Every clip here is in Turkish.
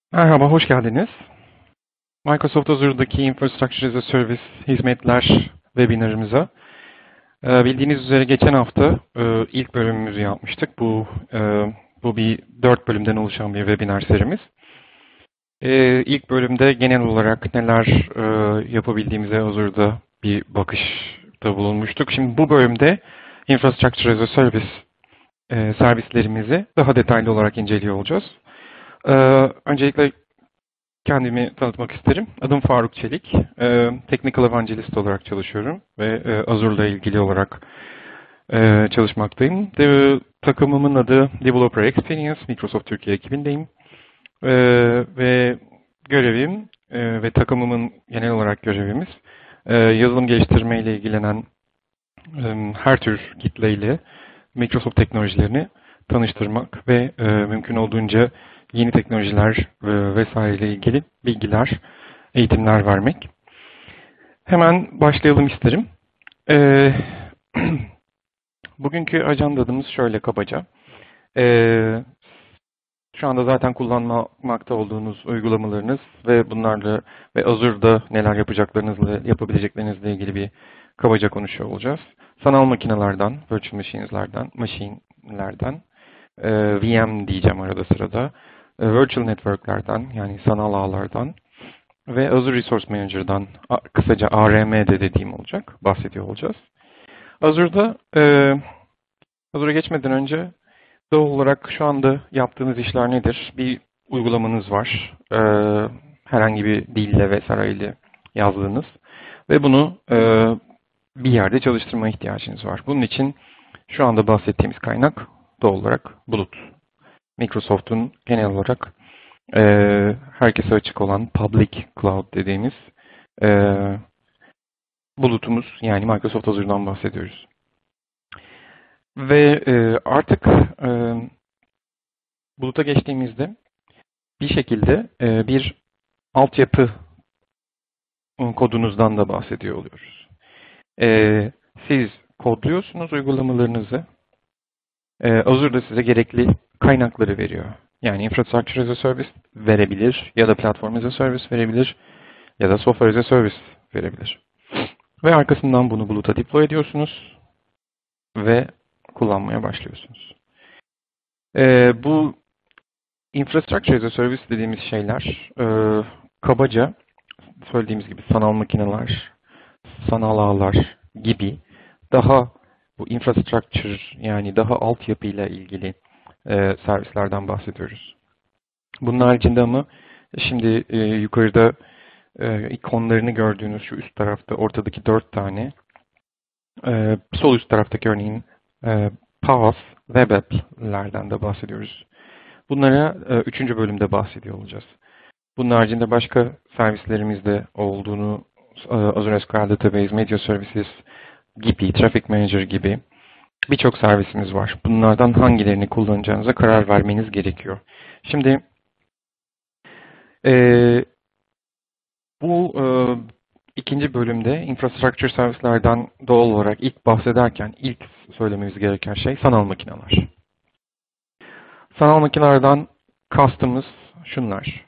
Merhaba, hoş geldiniz. Microsoft Azure'daki Infrastructure as a Service hizmetler webinarımıza. Bildiğiniz üzere geçen hafta ilk bölümümüzü yapmıştık. Bu bir 4 bölümden oluşan bir webinar serimiz. İlk bölümde genel olarak neler yapabildiğimize Azure'da bir bakışta bulunmuştuk. Şimdi bu bölümde Infrastructure as a Service servislerimizi daha detaylı olarak inceliyor olacağız. Öncelikle kendimi tanıtmak isterim. Adım Faruk Çelik. Technical Evangelist olarak çalışıyorum ve Azure'la ilgili olarak çalışmaktayım. Takımımın adı Developer Experience, Microsoft Türkiye ekibindeyim. Ve görevim ve takımımın genel olarak görevimiz yazılım geliştirme ile ilgilenen her tür kitleyle Microsoft teknolojilerini tanıştırmak ve mümkün olduğunca yeni teknolojiler vesaireyle ilgili bilgiler, eğitimler vermek. Hemen başlayalım isterim. Bugünkü ajandamız şöyle kabaca. Şu anda zaten kullanmakta olduğunuz uygulamalarınız ve bunlarla ve Azure'da neler yapacaklarınızla, yapabileceklerinizle ilgili bir kabaca konuşuyor olacağız. Sanal makinelerden, virtual machine'lerden, VM diyeceğim arada sırada, virtual network'lerden yani sanal ağlardan ve Azure Resource Manager'dan kısaca ARM'de dediğim olacak, bahsediyor olacağız. Azure'a geçmeden önce doğal olarak şu anda yaptığınız işler nedir? Bir uygulamanız var. Herhangi bir dille vesaireyle yazdığınız ve bunu bir yerde çalıştırma ihtiyacınız var. Bunun için şu anda bahsettiğimiz kaynak doğal olarak bulut. Microsoft'un genel olarak herkese açık olan public cloud dediğimiz bulutumuz, yani Microsoft Azure'dan bahsediyoruz. Ve artık buluta geçtiğimizde bir şekilde bir altyapı kodunuzdan da bahsediyor oluyoruz. Siz kodluyorsunuz uygulamalarınızı. Azure da size gerekli kaynakları veriyor. Yani Infrastructure as a Service verebilir ya da Platform as a Service verebilir ya da Software as a Service verebilir. Ve arkasından bunu buluta deploy ediyorsunuz ve kullanmaya başlıyorsunuz. Bu Infrastructure as a Service dediğimiz şeyler kabaca söylediğimiz gibi sanal makineler, sanal ağlar gibi daha bu infrastructure yani daha altyapıyla ilgili servislerden bahsediyoruz. Bunun haricinde ama şimdi yukarıda ikonlarını gördüğünüz şu üst tarafta ortadaki 4 tane sol üst taraftaki örneğin PaaS, Web App'lerden de bahsediyoruz. Bunlara 3. bölümde bahsediyor olacağız. Bunun haricinde başka servislerimiz de olduğunu Azure SQL Database, Media Services gibi, Traffic Manager gibi birçok servisimiz var. Bunlardan hangilerini kullanacağınıza karar vermeniz gerekiyor. Şimdi bu ikinci bölümde infrastructure servislerden doğal olarak ilk bahsederken ilk söylememiz gereken şey sanal makineler. Sanal makinelerden kastımız şunlar.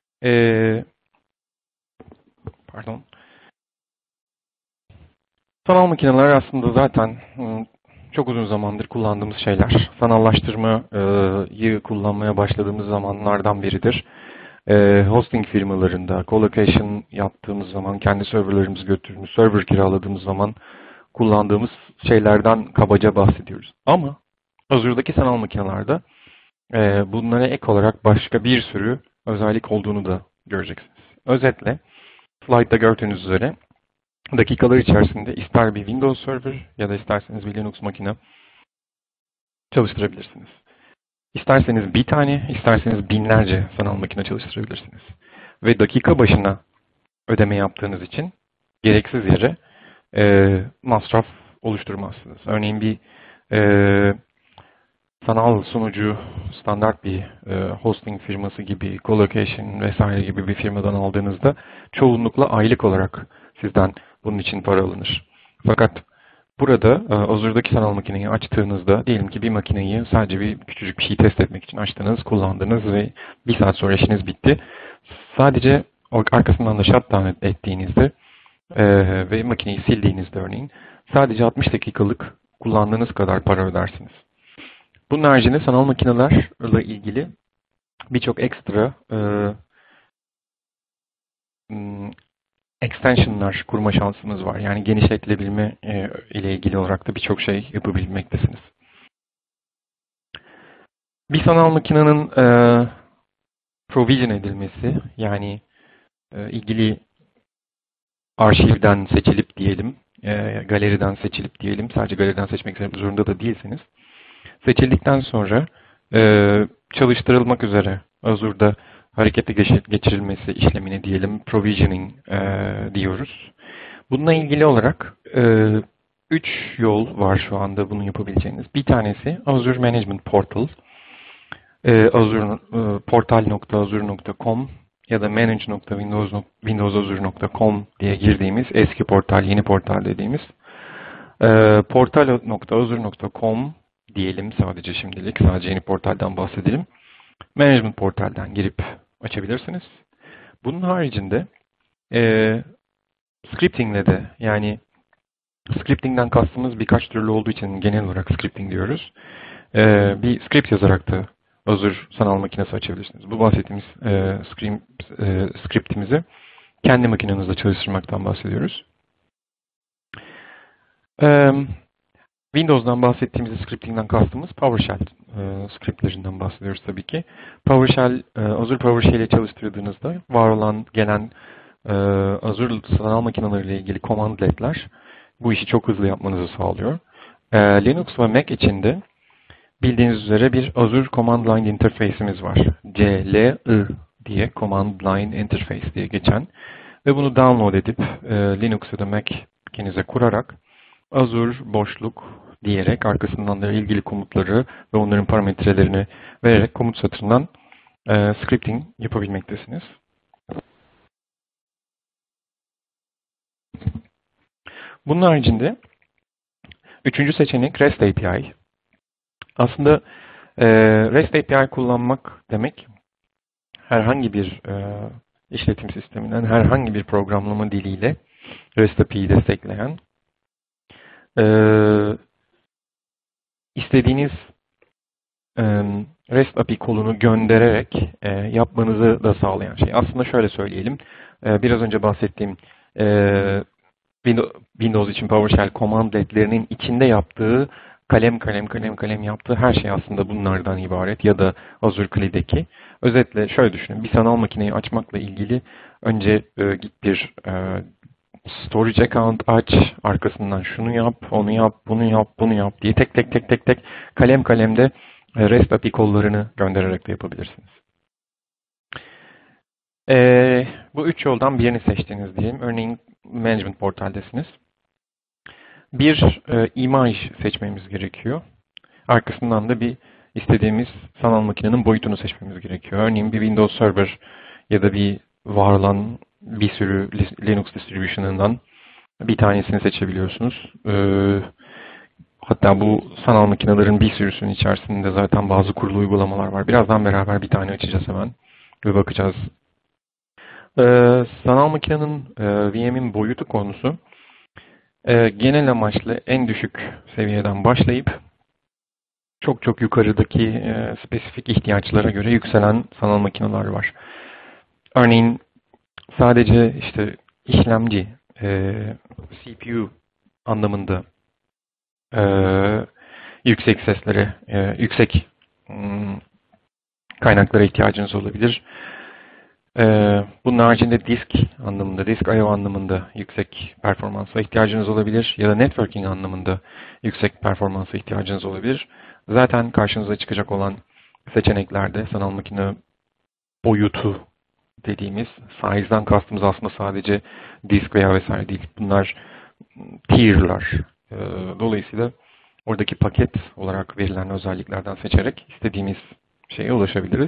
Sanal makineler aslında zaten çok uzun zamandır kullandığımız şeyler. Sanallaştırmayı kullanmaya başladığımız zamanlardan biridir. Hosting firmalarında, colocation yaptığımız zaman, kendi serverlarımızı götürdüğümüz, server kiraladığımız zaman kullandığımız şeylerden kabaca bahsediyoruz. Ama Azure'daki sanal makinelerde bunlara ek olarak başka bir sürü özellik olduğunu da göreceksiniz. Özetle, slide'da gördüğünüz üzere dakikalar içerisinde ister bir Windows Server ya da isterseniz bir Linux makine çalıştırabilirsiniz. İsterseniz bir tane, isterseniz binlerce sanal makine çalıştırabilirsiniz. Ve dakika başına ödeme yaptığınız için gereksiz yere masraf oluşturmazsınız. Örneğin bir sanal sunucu, standart bir hosting firması gibi, colocation vesaire gibi bir firmadan aldığınızda çoğunlukla aylık olarak sizden bunun için para alınır. Fakat Burada Azure'daki sanal makineyi açtığınızda diyelim ki bir makineyi sadece küçücük bir şey test etmek için açtınız, kullandınız ve bir saat sonra işiniz bitti. Sadece arkasından da shutdown ettiğinizde ve makineyi sildiğinizde örneğin sadece 60 dakikalık kullandığınız kadar para ödersiniz. Bunun haricinde sanal makinelerle ilgili birçok ekstra extensionlar kurma şansınız var. Yani genişletilebilme ile ilgili olarak da birçok şey yapabilmektesiniz. Bir sanal makinenin provision edilmesi, yani ilgili arşivden seçilip diyelim, galeriden seçilip diyelim, sadece galeriden seçmek zorunda da değilseniz, seçildikten sonra çalıştırılmak üzere Azure'da harekete geçirilmesi işlemine diyelim provisioning diyoruz. Bununla ilgili olarak 3 yol var şu anda bunu yapabileceğiniz. Bir tanesi Azure Management Portal. Portal.azure.com ya da manage.windowsazure.com diye girdiğimiz eski portal, yeni portal dediğimiz portal.azure.com diyelim sadece şimdilik. Sadece yeni portaldan bahsedelim. Management portalden girip açabilirsiniz. Bunun haricinde scriptingle de, yani scriptingden kastımız birkaç türlü olduğu için genel olarak scripting diyoruz. Bir script yazarak da Azure sanal makinesi açabilirsiniz. Bu bahsettiğimiz scriptimizi kendi makinenizde çalıştırmaktan bahsediyoruz. Windows'dan bahsettiğimiz scriptingden kastımız PowerShell scriptlerinden bahsediyoruz tabii ki. Azure PowerShell ile çalıştırdığınızda var olan gelen Azure sanal makineleriyle ilgili commandlet'ler bu işi çok hızlı yapmanızı sağlıyor. Linux ve Mac için de bildiğiniz üzere bir Azure Command Line Interface'imiz var. CLI diye Command Line Interface diye geçen ve bunu download edip Linux ya da Mac'inize kurarak Azure boşluk diyerek arkasından da ilgili komutları ve onların parametrelerini vererek komut satırından scripting yapabilmektesiniz. Bunun haricinde üçüncü seçenek REST API. Aslında REST API kullanmak demek herhangi bir işletim sisteminden herhangi bir programlama diliyle REST API'yi destekleyen istediğiniz REST API kolunu göndererek yapmanızı da sağlayan şey. Aslında şöyle söyleyelim. Biraz önce bahsettiğim Windows için PowerShell commandletlerinin içinde yaptığı kalem yaptığı her şey aslında bunlardan ibaret ya da Azure CLI'deki. Özetle şöyle düşünün. Bir sanal makineyi açmakla ilgili önce git bir storage account aç, arkasından şunu yap, onu yap, bunu yap, bunu yap diye tek kalemde REST API kollarını göndererek de yapabilirsiniz. Bu üç yoldan birini seçtiniz diyelim. Örneğin Management Portal'desiniz. Bir imaj seçmemiz gerekiyor. Arkasından da bir istediğimiz sanal makinenin boyutunu seçmemiz gerekiyor. Örneğin bir Windows Server ya da bir var olan bir sürü Linux distribution'ından bir tanesini seçebiliyorsunuz. Hatta bu sanal makinelerin bir sürüsünün içerisinde zaten bazı kurulu uygulamalar var. Birazdan beraber bir tane açacağız hemen ve bakacağız. Sanal makinenin VM'in boyutu konusu genel amaçlı en düşük seviyeden başlayıp çok yukarıdaki spesifik ihtiyaçlara göre yükselen sanal makineler var. Örneğin sadece işte işlemci, CPU anlamında yüksek seslere, yüksek kaynaklara ihtiyacınız olabilir. Bunun haricinde disk I/O anlamında yüksek performansa ihtiyacınız olabilir ya da networking anlamında yüksek performansa ihtiyacınız olabilir. Zaten karşınıza çıkacak olan seçeneklerde sanal makine boyutu dediğimiz size'dan kastımız aslında sadece disk veya vesaire değil. Bunlar tier'lar. Dolayısıyla oradaki paket olarak verilen özelliklerden seçerek istediğimiz şeye ulaşabiliriz.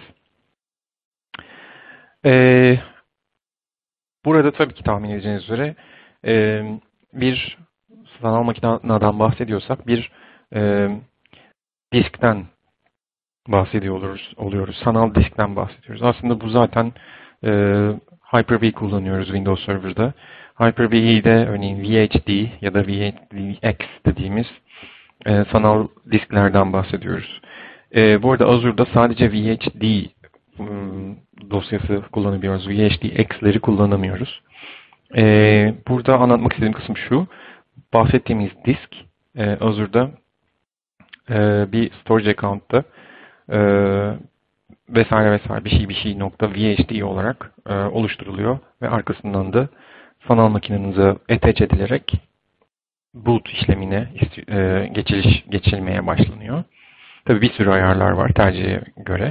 Burada tabii ki tahmin edeceğiniz üzere bir sanal makineden bahsediyorsak bir diskten oluyoruz. Sanal diskten bahsediyoruz. Aslında bu zaten Hyper-V kullanıyoruz Windows Server'da. Hyper-V'de örneğin VHD ya da VHDX dediğimiz sanal disklerden bahsediyoruz. Bu arada Azure'da sadece VHD dosyası kullanabiliyoruz. VHDX'leri kullanamıyoruz. Burada anlatmak istediğim kısım şu. Bahsettiğimiz disk Azure'da bir storage account'ta vesaire vesaire bir şey nokta VHD olarak oluşturuluyor ve arkasından da sanal makinenize attach edilerek boot işlemine geçilmeye başlanıyor. Tabii bir sürü ayarlar var tercihe göre.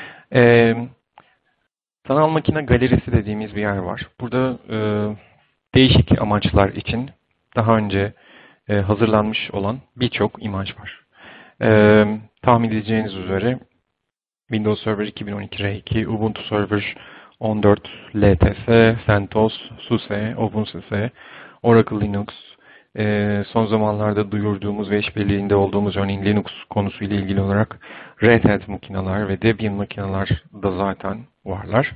Sanal makine galerisi dediğimiz bir yer var. Burada değişik amaçlar için daha önce hazırlanmış olan birçok imaj var. Tahmin edeceğiniz üzere Windows Server 2012 R2, Ubuntu Server 14 LTS, CentOS, SUSE, OpenSUSE, Oracle Linux, son zamanlarda duyurduğumuz ve işbirliğinde olduğumuz örneğin Linux konusuyla ilgili olarak Red Hat makineler ve Debian makineler da zaten varlar.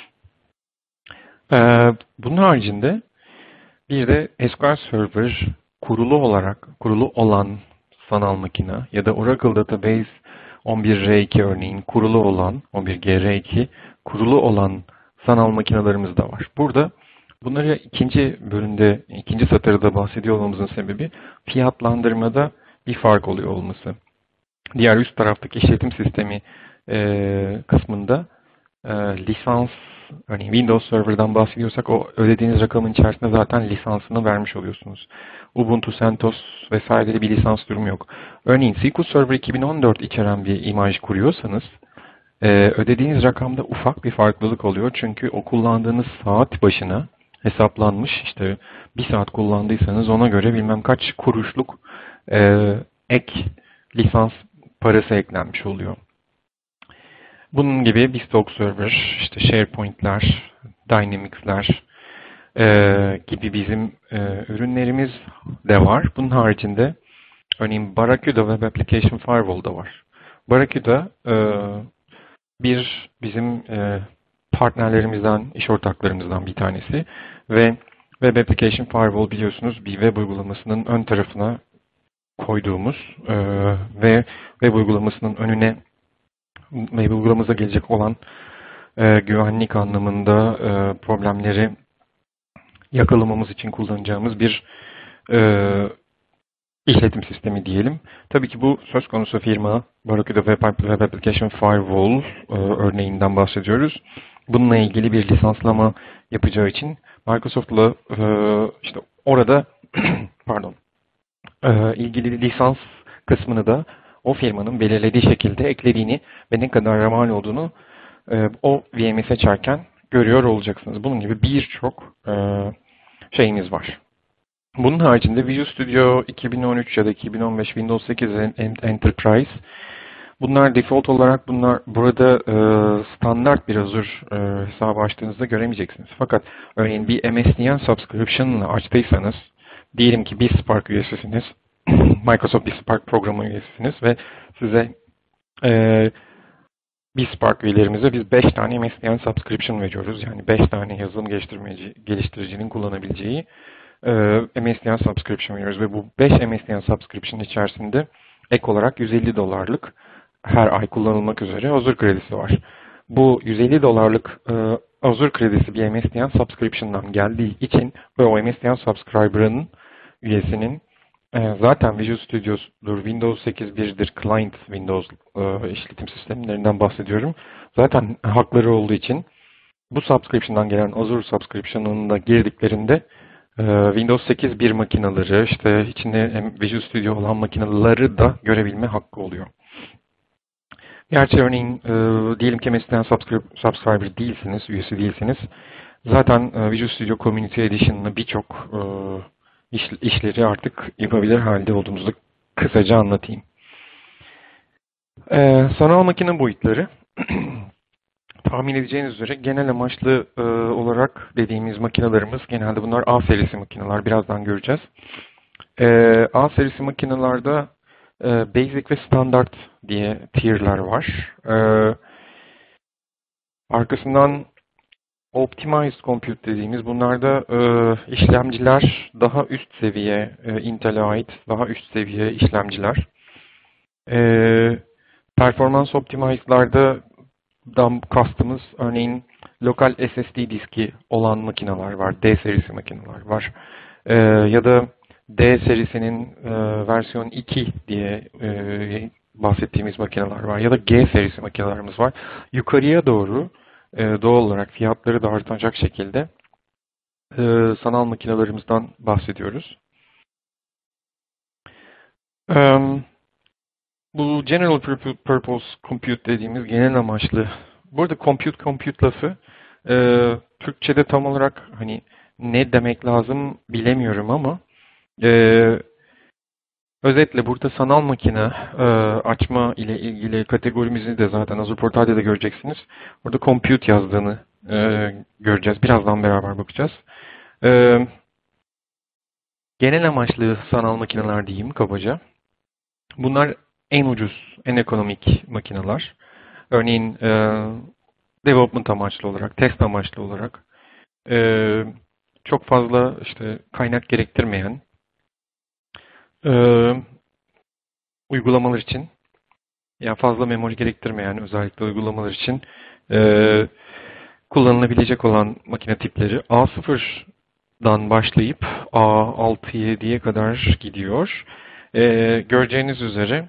Bunun haricinde bir de SQL Server kurulu olan sanal makine ya da Oracle Database 11R2 örneğin kurulu olan 11GR2 kurulu olan sanal makinelerimiz de var. Burada bunları ikinci satırda bahsediyor olmamızın sebebi fiyatlandırmada bir fark oluyor olması. Diğer üst taraftaki işletim sistemi kısmında lisans, örneğin Windows Server'dan bahsediyorsak o ödediğiniz rakamın içerisinde zaten lisansını vermiş oluyorsunuz. Ubuntu, CentOS vesairede bir lisans durumu yok. Örneğin SQL Server 2014 içeren bir imaj kuruyorsanız ödediğiniz rakamda ufak bir farklılık oluyor. Çünkü o kullandığınız saat başına hesaplanmış. İşte bir saat kullandıysanız ona göre bilmem kaç kuruşluk ek lisans parası eklenmiş oluyor. Bunun gibi Bespoke Server, işte SharePoint'ler, Dynamics'ler gibi bizim ürünlerimiz de var. Bunun haricinde örneğin Barracuda Web Application Firewall da var. Barracuda bizim partnerlerimizden, iş ortaklarımızdan bir tanesi ve Web Application Firewall biliyorsunuz bir web uygulamasının ön tarafına koyduğumuz ve web uygulamasının önüne web uygulamamıza gelecek olan güvenlik anlamında problemleri yakalamamız için kullanacağımız bir işletim sistemi diyelim. Tabii ki bu söz konusu firma Barracuda Web Application Firewall örneğinden bahsediyoruz. Bununla ilgili bir lisanslama yapacağı için Microsoft'la işte orada pardon ilgili lisans kısmını da o firmanın belirlediği şekilde eklediğini ve ne kadar mal olduğunu o VM'i seçerken görüyor olacaksınız. Bunun gibi birçok şeyimiz var. Bunun haricinde Visual Studio 2013 ya da 2015 Windows 8 Enterprise bunlar default olarak burada standart bir Azure hesabı açtığınızda göremeyeceksiniz. Fakat örneğin bir MSDN subscription'la açtıysanız diyelim ki bir Spark üyesisiniz. Microsoft bir Spark programı üyesisiniz ve size bir Spark üyelerimize biz 5 tane MSDN subscription veriyoruz. Yani 5 tane yazılım geliştiricinin kullanabileceği MSDN subscription veriyoruz ve bu 5 MSDN subscription içerisinde ek olarak $150 her ay kullanılmak üzere Azure kredisi var. Bu $150 Azure kredisi bir MSDN subscription'dan geldiği için ve o MSDN subscriber'ın üyesinin zaten Visual Studio'dur, Windows 8.1'dir, Client Windows işletim sistemlerinden bahsediyorum. Zaten hakları olduğu için bu subscription'dan gelen Azure subscription'ına girdiklerinde Windows 8.1 makineleri, işte içinde Visual Studio olan makineleri da görebilme hakkı oluyor. Gerçi örneğin diyelim ki MSDN subscriber değilsiniz, üyesi değilsiniz. Zaten Visual Studio Community Edition'la birçok işleri artık yapabilir halde olduğumuzu kısaca anlatayım. Sanal makine boyutları tahmin edeceğiniz üzere genel amaçlı olarak dediğimiz makinelerimiz genelde bunlar A serisi makineler. Birazdan göreceğiz. A serisi makinelerde Basic ve Standard diye tier'ler var. Arkasından Optimized Compute dediğimiz bunlarda işlemciler daha üst seviye, Intel'e ait daha üst seviye işlemciler. Performans Optimized'larda kastımız örneğin lokal SSD diski olan makineler var, D serisi makineler var. Ya da D serisinin versiyon 2 diye bahsettiğimiz makineler var. Ya da G serisi makinelerimiz var. Yukarıya doğru doğal olarak fiyatları da artacak şekilde sanal makinelerimizden bahsediyoruz. Bu General Purpose Compute dediğimiz genel amaçlı. Burada compute lafı Türkçe'de tam olarak hani ne demek lazım bilemiyorum ama özetle burada sanal makine açma ile ilgili kategorimizi de zaten Azure Portal'de de göreceksiniz. Burada compute yazdığını göreceğiz. Birazdan beraber bakacağız. Genel amaçlı sanal makineler diyeyim kabaca. Bunlar en ucuz, en ekonomik makineler. Örneğin development amaçlı olarak, test amaçlı olarak çok fazla işte kaynak gerektirmeyen uygulamalar için, yani fazla memori gerektirmeyen özellikle uygulamalar için kullanılabilecek olan makine tipleri A0'dan başlayıp A6-7'ye kadar gidiyor. Göreceğiniz üzere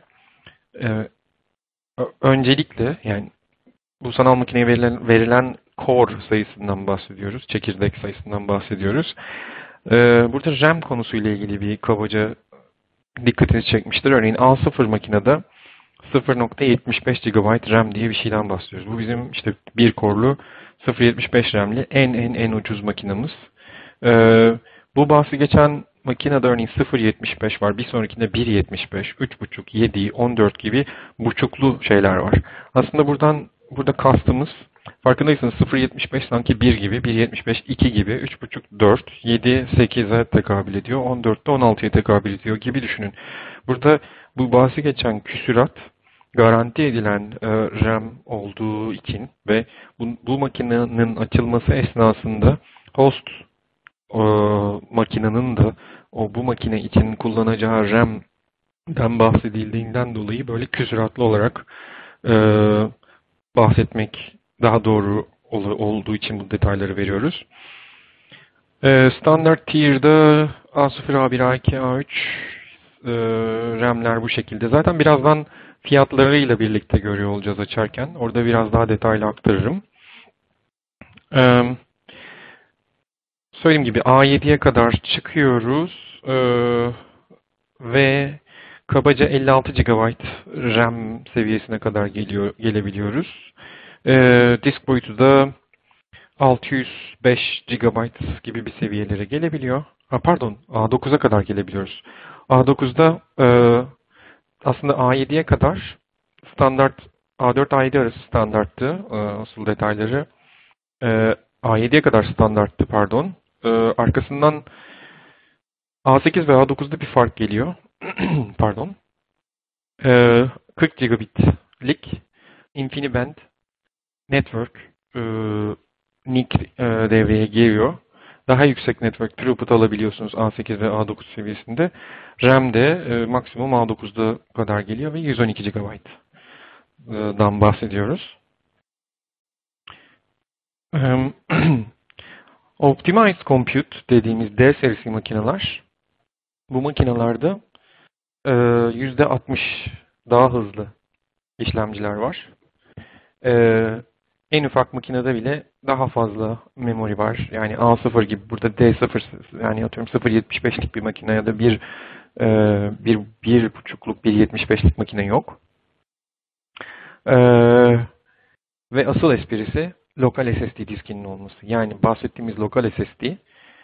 öncelikle yani bu sanal makineye verilen core sayısından bahsediyoruz. Çekirdek sayısından bahsediyoruz. Burada RAM konusuyla ilgili bir kabaca dikkatinizi çekmiştir. Örneğin A0 makinede 0.75 GB RAM diye bir şeyden bahsediyoruz. Bu bizim işte bir core'lu 0.75 RAM'li en ucuz makinamız. Bu bahsi geçen makinede örneğin 0.75 var. Bir sonrakinde 1.75, 3.5, 7, 14 gibi buçuklu şeyler var. Aslında burada kastımız farkındaysanız 0.75 sanki 1 gibi, 1.75 2 gibi, 3.5 4, 7 8'e tekabül ediyor, 14 de 16'ya tekabül ediyor gibi düşünün. Burada bu bahsi geçen küsurat garanti edilen RAM olduğu için ve bu makinenin açılması esnasında host makinenin de bu makine için kullanacağı RAM'den bahsedildiğinden dolayı böyle küsuratlı olarak bahsetmek daha doğru olduğu için bu detayları veriyoruz. Standart tier'da A0, A1, A2, A3 RAM'ler bu şekilde. Zaten birazdan fiyatlarıyla birlikte görüyor olacağız açarken. Orada biraz daha detaylı aktarırım. Söylediğim gibi A7'ye kadar çıkıyoruz ve kabaca 56 GB RAM seviyesine kadar gelebiliyoruz. Disk boyutu da 605 GB gibi bir seviyelere gelebiliyor. Pardon, A9'a kadar gelebiliyoruz. A9'da aslında A7'ye kadar standart, A4 A7 arası standarttı asıl detayları. A7'ye kadar standarttı pardon. Arkasından A8 ve A9'da bir fark geliyor. Pardon. 40 gigabitlik InfiniBand Network NIC devreye giriyor. Daha yüksek network throughput alabiliyorsunuz A8 ve A9 seviyesinde. RAM de maksimum A9'da kadar geliyor ve 112 GB'dan bahsediyoruz. Optimized Compute dediğimiz D serisi makineler, bu makinelerde %60 daha hızlı işlemciler var. En ufak makinede bile daha fazla memori var. Yani A0 gibi burada D0 yani atıyorum 0.75'lik bir makine ya da 1.5'luk 1.75'lik makine yok. Ve asıl esprisi lokal SSD diskinin olması. Yani bahsettiğimiz lokal SSD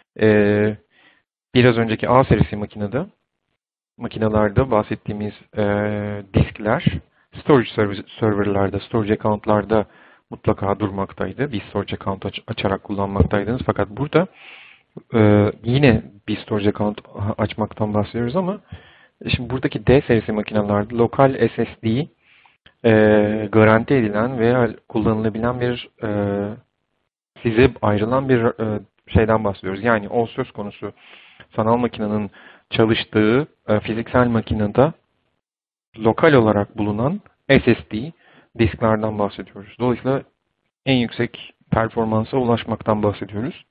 biraz önceki A serisi makinelerde bahsettiğimiz diskler storage serverlarda, storage account'larda mutlaka durmaktaydı. Bir storage account açarak kullanmaktaydınız. Fakat burada Yine bir storage account açmaktan bahsediyoruz ama şimdi buradaki D serisi makinelerde lokal SSD garanti edilen veya kullanılabilen bir size ayrılan bir şeyden bahsediyoruz. Yani o söz konusu sanal makinenin çalıştığı fiziksel makinede lokal olarak bulunan SSD disklerden bahsediyoruz. Dolayısıyla en yüksek performansa ulaşmaktan bahsediyoruz.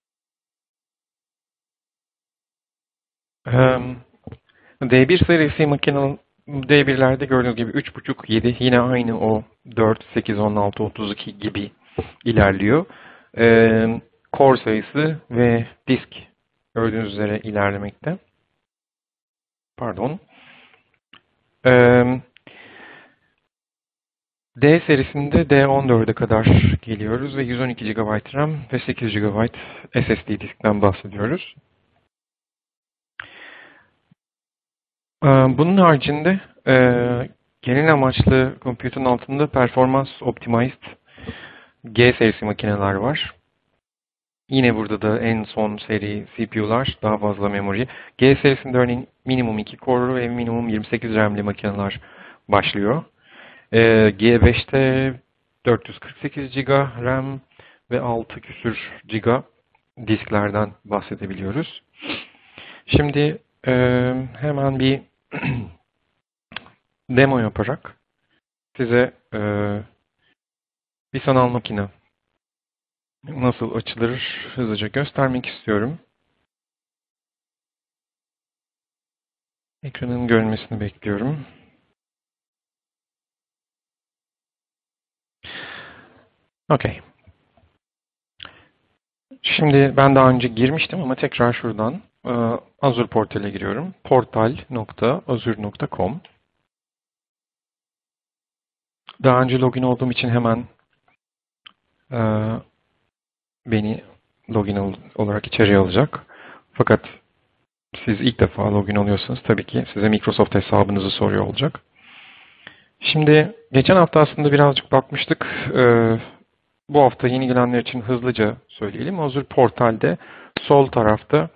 D1 serisi makine D1'lerde gördüğünüz gibi 3.5, 7 yine aynı o 4, 8, 16, 32 gibi ilerliyor. Core sayısı ve disk gördüğünüz üzere ilerlemekte. Pardon. D serisinde D14'e kadar geliyoruz ve 112 GB RAM ve 8 GB SSD diskten bahsediyoruz. Bunun haricinde genel amaçlı computer'ın altında performans optimized G serisi makineler var. Yine burada da en son seri CPU'lar, daha fazla memori. G serisinde örneğin minimum 2 core ve minimum 28 RAM'li makineler başlıyor. G5'te 448 GB RAM ve 6 küsür GB disklerden bahsedebiliyoruz. Şimdi hemen bir demo yaparak size bir sanal makine nasıl açılır hızlıca göstermek istiyorum. Ekranın görünmesini bekliyorum. Okay. Şimdi ben daha önce girmiştim ama tekrar şuradan Azure portale giriyorum. portal.azure.com. Daha önce login olduğum için hemen beni login olarak içeriye alacak. Fakat siz ilk defa login oluyorsanız tabii ki size Microsoft hesabınızı soruyor olacak. Şimdi geçen hafta aslında birazcık bakmıştık. Bu hafta yeni gelenler için hızlıca söyleyelim. Azure portalde sol tarafta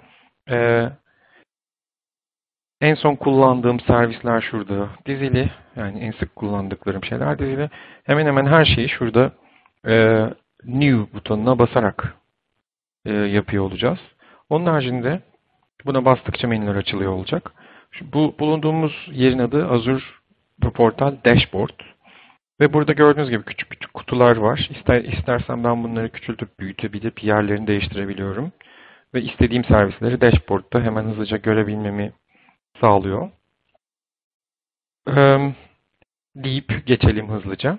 en son kullandığım servisler şurada dizili. Yani en sık kullandıklarım şeyler dizili. Hemen hemen her şeyi şurada New butonuna basarak yapıyor olacağız. Onun haricinde buna bastıkça menüler açılıyor olacak. Bu bulunduğumuz yerin adı Azure Portal Dashboard. Ve burada gördüğünüz gibi küçük küçük kutular var. İstersen ben bunları küçültüp büyütebilip yerlerini değiştirebiliyorum. Ve istediğim servisleri dashboard'da hemen hızlıca görebilmemi sağlıyor. Deyip geçelim hızlıca.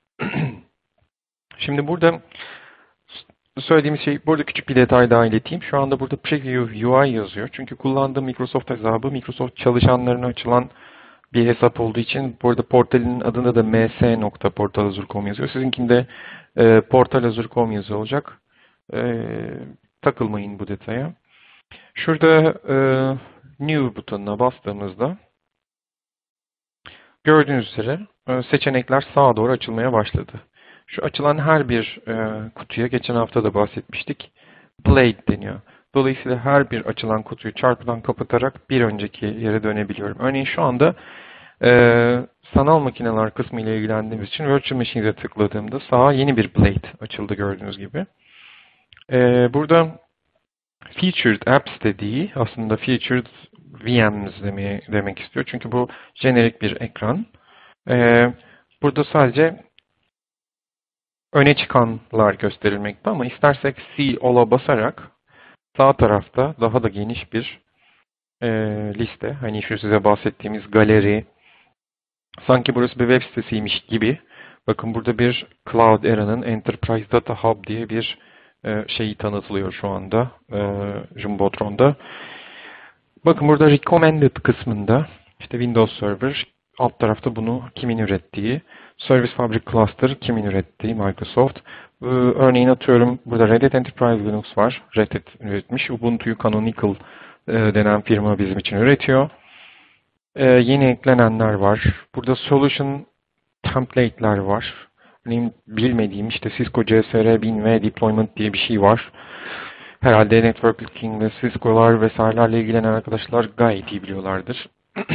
Şimdi burada söylediğimiz şey, burada küçük bir detay daha ileteyim. Şu anda burada Preview UI yazıyor. Çünkü kullandığım Microsoft hesabı Microsoft çalışanlarına açılan bir hesap olduğu için burada portalin adında da ms.portalazure.com yazıyor. Sizinkinde portalazure.com yazıyor olacak. Takılmayın bu detaya. Şurada New butonuna bastığımızda gördüğünüz üzere seçenekler sağa doğru açılmaya başladı. Şu açılan her bir kutuya geçen hafta da bahsetmiştik. Blade deniyor. Dolayısıyla her bir açılan kutuyu çarpıdan kapatarak bir önceki yere dönebiliyorum. Örneğin şu anda sanal makineler kısmı ile ilgilendiğimiz için Virtual Machine'e tıkladığımda sağa yeni bir Blade açıldı gördüğünüz gibi. Burada Featured Apps dediği aslında Featured VMs demek istiyor. Çünkü bu jenerik bir ekran. Burada sadece öne çıkanlar gösterilmekte ama istersek See All'a basarak sağ tarafta daha da geniş bir liste. Hani şu size bahsettiğimiz galeri, sanki burası bir web sitesiymiş gibi. Bakın burada bir Cloudera'nın Enterprise Data Hub diye bir şeyi tanıtılıyor şu anda Jumbotron'da. Bakın burada Recommended kısmında işte Windows Server, alt tarafta bunu kimin ürettiği, Service Fabric Cluster kimin ürettiği, Microsoft. Örneğin atıyorum burada Red Hat Enterprise Linux var. Red Hat üretmiş. Ubuntu'yu Canonical denen firma bizim için üretiyor. Yeni eklenenler var. Burada Solution Template'ler var. Benim bilmediğim işte Cisco CSR 1000 ve Deployment diye bir şey var. Herhalde networking ve Cisco'lar vesairelerle ilgilenen arkadaşlar gayet iyi biliyorlardır.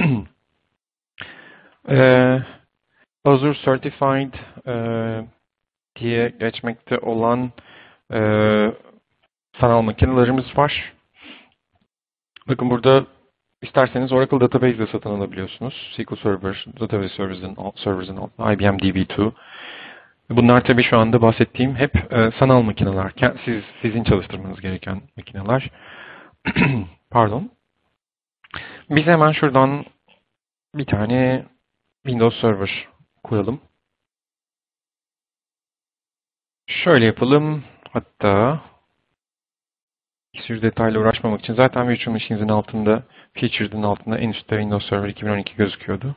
Azure Certified diye geçmekte olan sanal makinelerimiz var. Bakın burada isterseniz Oracle Database de satın alabiliyorsunuz. SQL Server, Database Servers'ın altında IBM DB2. Bunlar tabii şu anda bahsettiğim hep sanal makineler. Sizin çalıştırmanız gereken makineler. Pardon. Biz hemen şuradan bir tane Windows Server koyalım. Şöyle yapalım. Hatta bir sürü detayla uğraşmamak için zaten Virtual Machines'in altında, Featured'ın altında en üstte Windows Server 2012 gözüküyordu.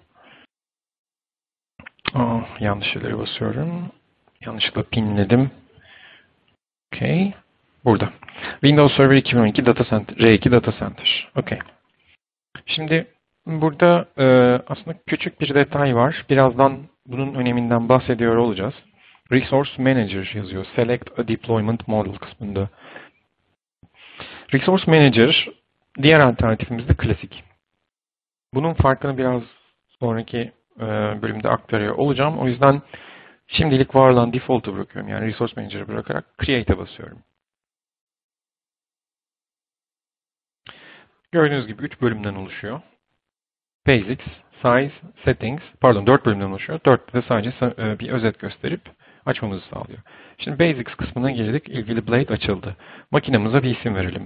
Yanlış yerlere basıyorum. Yanlışlıkla pinledim. Okay. Burada. Windows Server 2012 Data Center, R2 Data Center. Okay. Şimdi burada aslında küçük bir detay var. Birazdan bunun öneminden bahsediyor olacağız. Resource Manager yazıyor. Select a Deployment Model kısmında. Resource Manager diğer alternatifimiz de klasik. Bunun farkını biraz sonraki bölümde aktarıyor olacağım. O yüzden şimdilik var olan default'u bırakıyorum. Yani Resource Manager'ı bırakarak Create'e basıyorum. Gördüğünüz gibi 3 bölümden oluşuyor. Basics, Size, Settings, pardon 4 bölümden oluşuyor. 4'te de sadece bir özet gösterip açmamızı sağlıyor. Şimdi Basics kısmına girdik. İlgili Blade açıldı. Makinemize bir isim verelim.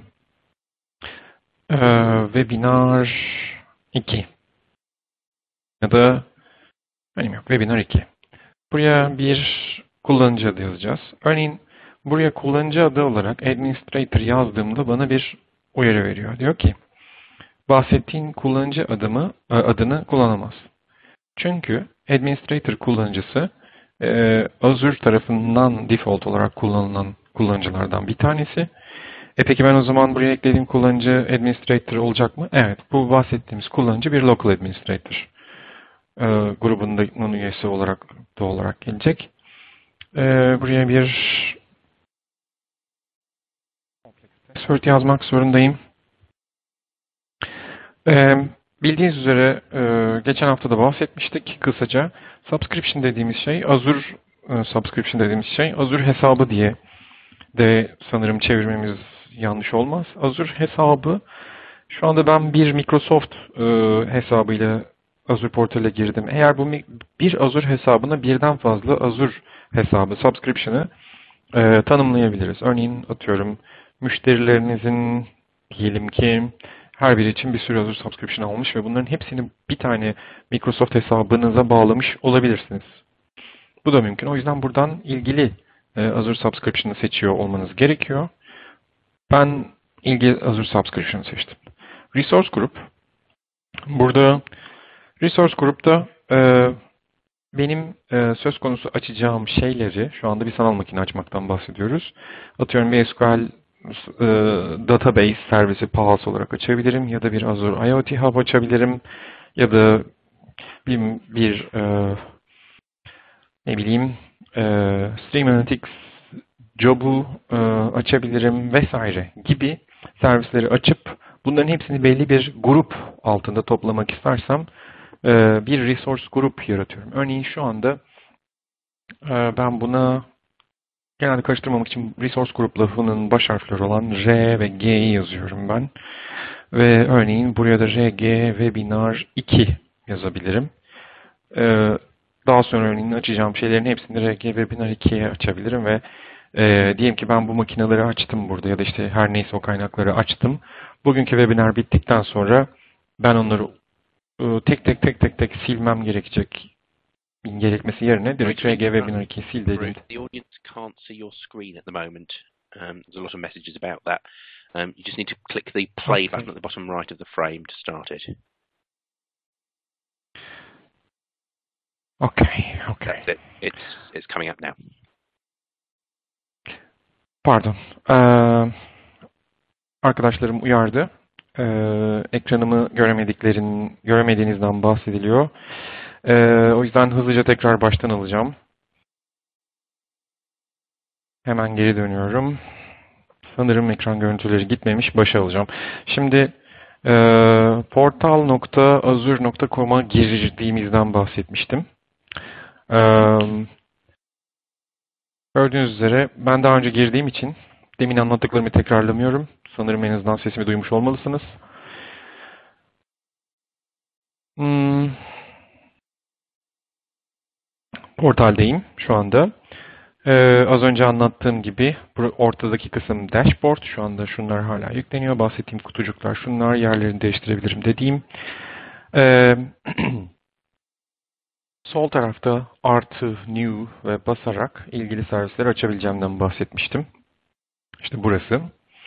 Webinar 2 ya da benim yok. Webinar 2. Buraya bir kullanıcı adı yazacağız. Örneğin buraya kullanıcı adı olarak Administrator yazdığımda bana bir uyarı veriyor. Diyor ki bahsettiğin kullanıcı adını kullanamaz. Çünkü Administrator kullanıcısı Azure tarafından default olarak kullanılan kullanıcılardan bir tanesi. Peki ben o zaman buraya eklediğim kullanıcı Administrator olacak mı? Evet, bu bahsettiğimiz kullanıcı bir Local Administrator grubunun üyesi olarak doğal olarak gelecek. Buraya bir password yazmak zorundayım. Bildiğiniz üzere geçen hafta da bahsetmiştik kısaca. Subscription dediğimiz şey Azure Subscription dediğimiz şey Azure hesabı diye de sanırım çevirmemiz yanlış olmaz. Azure hesabı şu anda ben bir Microsoft hesabıyla Azure portale girdim. Eğer bu bir Azure hesabına birden fazla Azure hesabı subscription'ı tanımlayabiliriz. Örneğin atıyorum müşterilerinizin diyelim ki her biri için bir sürü Azure subscription almış ve bunların hepsini bir tane Microsoft hesabınıza bağlamış olabilirsiniz. Bu da mümkün. O yüzden buradan ilgili Azure subscription'ı seçiyor olmanız gerekiyor. Ben ilgili Azure subscription'ı seçtim. Resource Group. Burada Resource Group'ta benim söz konusu açacağım şeyleri, şu anda bir sanal makine açmaktan bahsediyoruz. Atıyorum bir SQL database servisi PaaS olarak açabilirim ya da bir Azure IoT Hub açabilirim ya da bir ne bileyim Stream Analytics Job'u açabilirim vesaire gibi servisleri açıp bunların hepsini belli bir grup altında toplamak istersem bir resource grup yaratıyorum. Örneğin şu anda ben buna genelde karıştırmamak için resource grup lafının baş harfleri olan R ve G'yi yazıyorum ben. Ve örneğin buraya da RG Webinar 2 yazabilirim. Daha sonra örneğin açacağım şeylerin hepsini RG Webinar 2'ye açabilirim ve diyelim ki ben bu makineleri açtım burada ya da işte her neyse o kaynakları açtım. Bugünkü webinar bittikten sonra ben onları tek silmem gerekmesi yerine direkt RG Webinar 2'yi sil dediğimde. The audience can't see your screen at the moment. There's a lot of messages about that. You just need to click the play button at the bottom right of the frame to start it. Okay. That's it. It's coming up now. Pardon. Arkadaşlarım uyardı. Ekranımı göremediğinizden bahsediliyor. O yüzden hızlıca tekrar baştan alacağım. Hemen geri dönüyorum. Sanırım ekran görüntüleri gitmemiş. Başa alacağım. Şimdi portal.azure.com'a girdiğimizden bahsetmiştim. Gördüğünüz üzere ben daha önce girdiğim için demin anlattıklarımı tekrarlamıyorum. Sanırım en azından sesimi duymuş olmalısınız. Portaldayım şu anda. Az önce anlattığım gibi ortadaki kısım dashboard. Şu anda şunlar hala yükleniyor. Bahsettiğim kutucuklar şunlar. Yerlerini değiştirebilirim dediğim. Sol tarafta artı, new ve basarak ilgili servisleri açabileceğimden bahsetmiştim. İşte burası.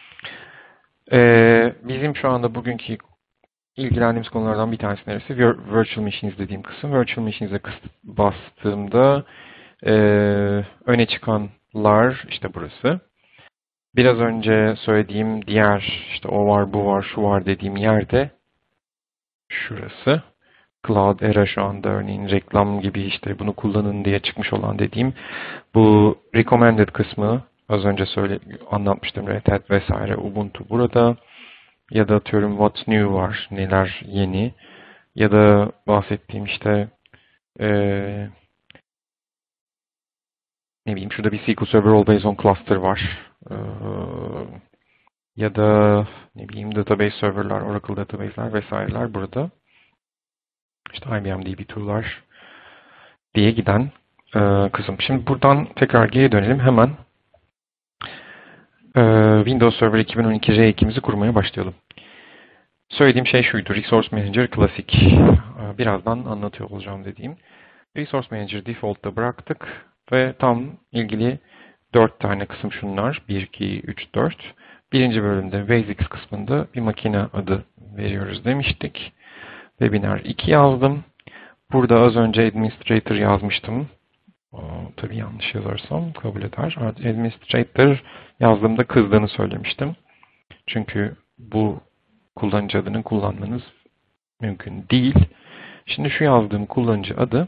Bizim şu anda bugünkü ilgilendiğimiz konulardan bir tanesi neresi? Virtual Machines dediğim kısım. Virtual Machines'e bastığımda öne çıkanlar işte burası. Biraz önce söylediğim diğer işte o var, bu var, şu var dediğim yerde şurası. Cloud Era şu anda örneğin reklam gibi işte bunu kullanın diye çıkmış olan dediğim bu recommended kısmı az önce anlatmıştım. Red Hat vesaire Ubuntu burada. Ya da atıyorum what's new var, neler yeni. Ya da bahsettiğim işte ne bileyim şurada bir SQL Server All Based on Cluster var. Ya da ne bileyim database serverlar, Oracle database'ler vesaireler burada. İşte IBM DB2'lar diye giden kısım. Şimdi buradan tekrar geri dönelim. Hemen Windows Server 2012 R2'mizi kurmaya başlayalım. Söylediğim şey şuydu. Resource Manager Classic. Birazdan anlatıyor olacağım dediğim. Resource Manager Default'ta bıraktık ve tam ilgili 4 tane kısım şunlar. 1, 2, 3, 4. Birinci bölümde Basics kısmında bir makine adı veriyoruz demiştik. Webinar 2 yazdım. Burada az önce Administrator yazmıştım. Tabii yanlış yazarsam kabul eder. Administrator yazdığımda kızdığını söylemiştim. Çünkü bu kullanıcı adını kullanmanız mümkün değil. Şimdi şu yazdığım kullanıcı adı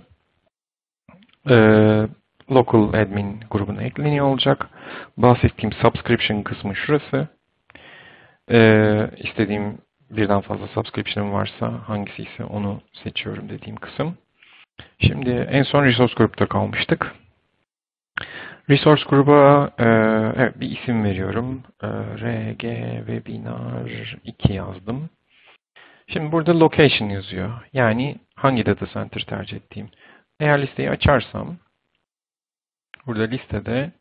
Local Admin grubuna ekleniyor olacak. Bahsettiğim Subscription kısmı şurası. İstediğim birden fazla subscription'ım varsa hangisi ise onu seçiyorum dediğim kısım. Şimdi en son Resource Group'ta kalmıştık. Resource gruba evet, bir isim veriyorum. RG Webinar 2 yazdım. Şimdi burada location yazıyor. Yani hangi data center tercih ettiğim. Eğer listeyi açarsam burada listede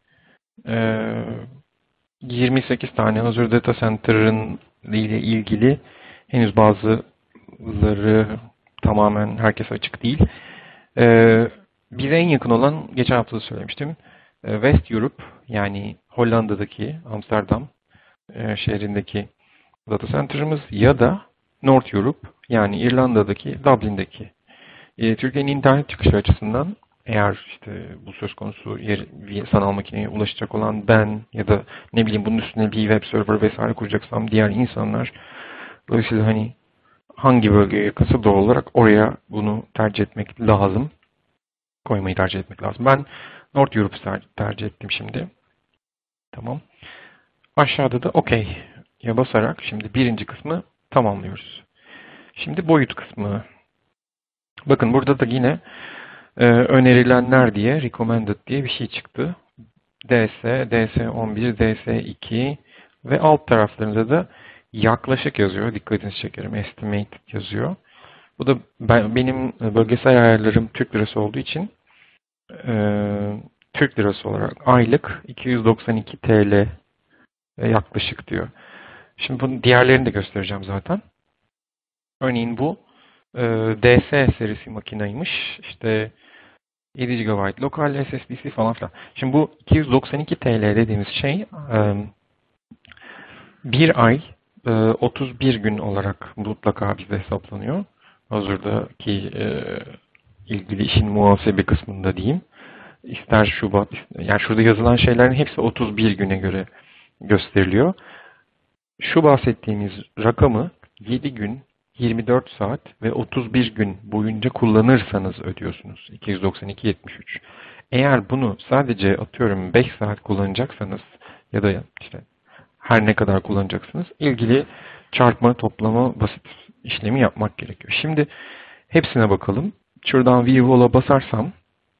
28 tane Azure Data Center'ın ile ilgili henüz bazıları tamamen herkese açık değil. Bize en yakın olan geçen hafta da söylemiştim. West Europe yani Hollanda'daki Amsterdam şehrindeki data center'ımız ya da North Europe yani İrlanda'daki Dublin'deki. Türkiye'nin internet çıkışı açısından eğer işte bu söz konusu sanal makineye ulaşacak olan ben ya da ne bileyim bunun üstüne bir web server vesaire kuracaksam diğer insanlar dolayısıyla hani hangi bölgeye yakınsa doğal olarak oraya bunu tercih etmek lazım. Koymayı tercih etmek lazım. Ben North Europe tercih ettim şimdi. Tamam. Aşağıda da OK'ya basarak şimdi birinci kısmı tamamlıyoruz. Şimdi boyut kısmı. Bakın burada da yine önerilenler diye, recommended diye bir şey çıktı. DS, DS11, DS2 ve alt taraflarında da yaklaşık yazıyor. Dikkatinizi çekerim. Estimate yazıyor. Bu da benim bölgesel ayarlarım Türk lirası olduğu için Türk lirası olarak aylık 292 TL yaklaşık diyor. Şimdi bunun diğerlerini de göstereceğim zaten. Örneğin bu DS serisi makinaymış. İşte 7 GB lokal SSD'si falan filan. Şimdi bu 292 TL dediğimiz şey bir ay 31 gün olarak mutlaka bizde hesaplanıyor. Azure'daki ilgili işin muhasebe kısmında diyeyim. İster Şubat, yani şurada yazılan şeylerin hepsi 31 güne göre gösteriliyor. Şu bahsettiğimiz rakamı 7 gün, 24 saat ve 31 gün boyunca kullanırsanız ödüyorsunuz. 292.73. Eğer bunu sadece atıyorum 5 saat kullanacaksanız ya da işte her ne kadar kullanacaksınız. İlgili çarpma, toplama, basit işlemi yapmak gerekiyor. Şimdi hepsine bakalım. Şuradan View All'a basarsam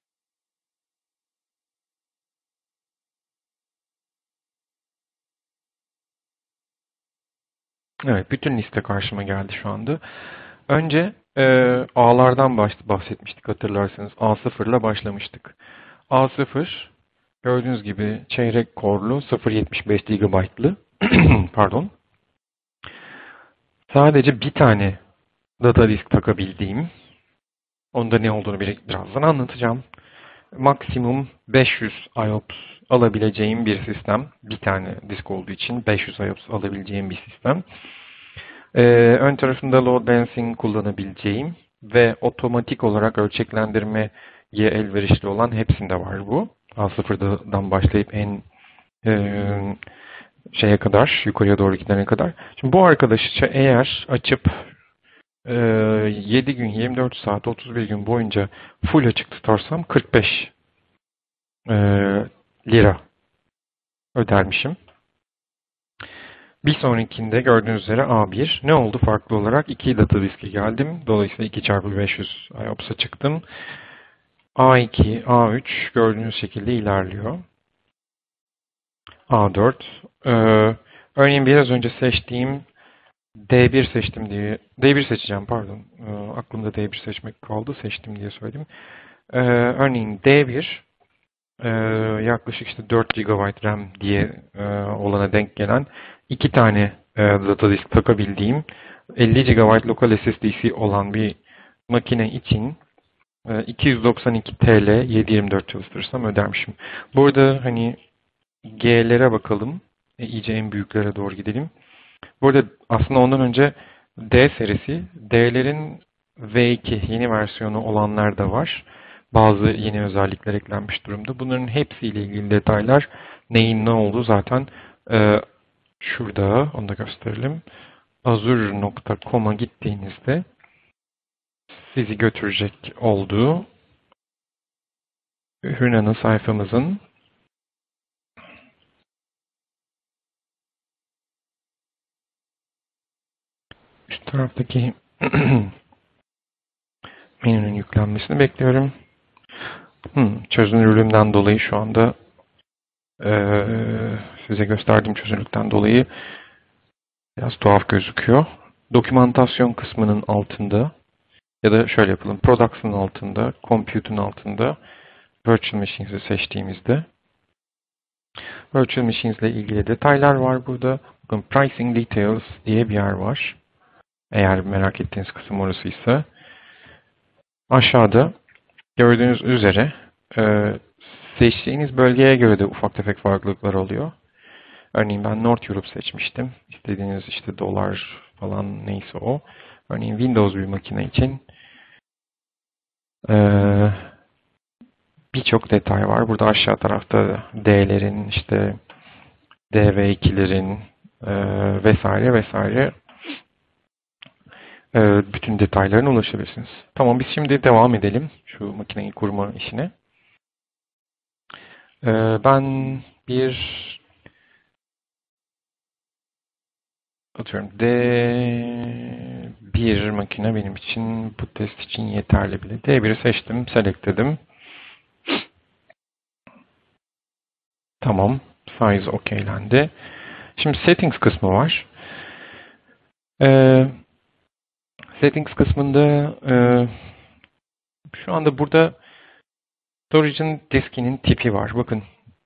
evet, bütün liste karşıma geldi şu anda. Önce A'lardan bahsetmiştik hatırlarsanız. A0 ile başlamıştık. A0 gördüğünüz gibi çeyrek korlu 0.75 GB'lı pardon. Sadece bir tane data disk takabildiğim, onda ne olduğunu birazdan anlatacağım. Maksimum 500 IOPS alabileceğim bir sistem. Bir tane disk olduğu için 500 IOPS alabileceğim bir sistem. Ön tarafında load balancing kullanabileceğim ve otomatik olarak ölçeklendirmeye elverişli olan hepsinde var bu. A0'dan başlayıp en şeye kadar, yukarıya doğru gidene kadar. Şimdi bu arkadaşı eğer açıp 7 gün, 24 saat, 31 gün boyunca full açık tutarsam 45 lira ödermişim. Bir sonrakinde gördüğünüz üzere A1. Ne oldu farklı olarak? 2 data diske geldim. Dolayısıyla 2x500 IOPS'a çıktım. A2, A3 gördüğünüz şekilde ilerliyor. A4. Örneğin biraz önce seçtiğim D1 seçtim diye, D1 seçeceğim pardon. Aklımda D1 seçmek kaldı. Seçtim diye söyledim. Örneğin D1 yaklaşık işte 4 GB RAM diye olana denk gelen 2 tane data disk takabildiğim 50 GB lokal SSD'si olan bir makine için 292 TL 7/24 çalıştırırsam ödermişim. Burada hani G'lere bakalım. İyice en büyüklere doğru gidelim. Burada aslında ondan önce D serisi, D'lerin V2 yeni versiyonu olanlar da var. Bazı yeni özellikler eklenmiş durumda. Bunların hepsiyle ilgili detaylar neyin ne olduğu zaten şurada, onu da gösterelim. Azure.com'a gittiğinizde sizi götürecek olduğu ürün ana sayfamızın üst taraftaki menünün yüklenmesini bekliyorum. Çözünürlüğümden dolayı şu anda size gösterdiğim çözünürlükten dolayı biraz tuhaf gözüküyor. Dokümantasyon kısmının altında ya da şöyle yapalım. Products'ın altında, Compute'un altında Virtual Machines'i seçtiğimizde Virtual Machines ile ilgili detaylar var burada. Bakın Pricing Details diye bir yer var. Eğer merak ettiğiniz kısım orasıysa. Aşağıda gördüğünüz üzere seçtiğiniz bölgeye göre de ufak tefek farklılıklar oluyor. Örneğin ben North Europe seçmiştim. İstediğiniz işte dolar falan neyse o. Örneğin Windows bir makine için birçok detay var. Burada aşağı tarafta D'lerin, işte DV2'lerin vesaire vesaire bütün detaylarına ulaşabilirsiniz. Tamam, biz şimdi devam edelim şu makineyi kurma işine. Ben bir atıyorum D1 makine benim için bu test için yeterli bile. D1'i seçtim, select dedim. Tamam, size okeylendi. Şimdi settings kısmı var. Settings kısmında şu anda burada storage'ın diskinin tipi var. Bakın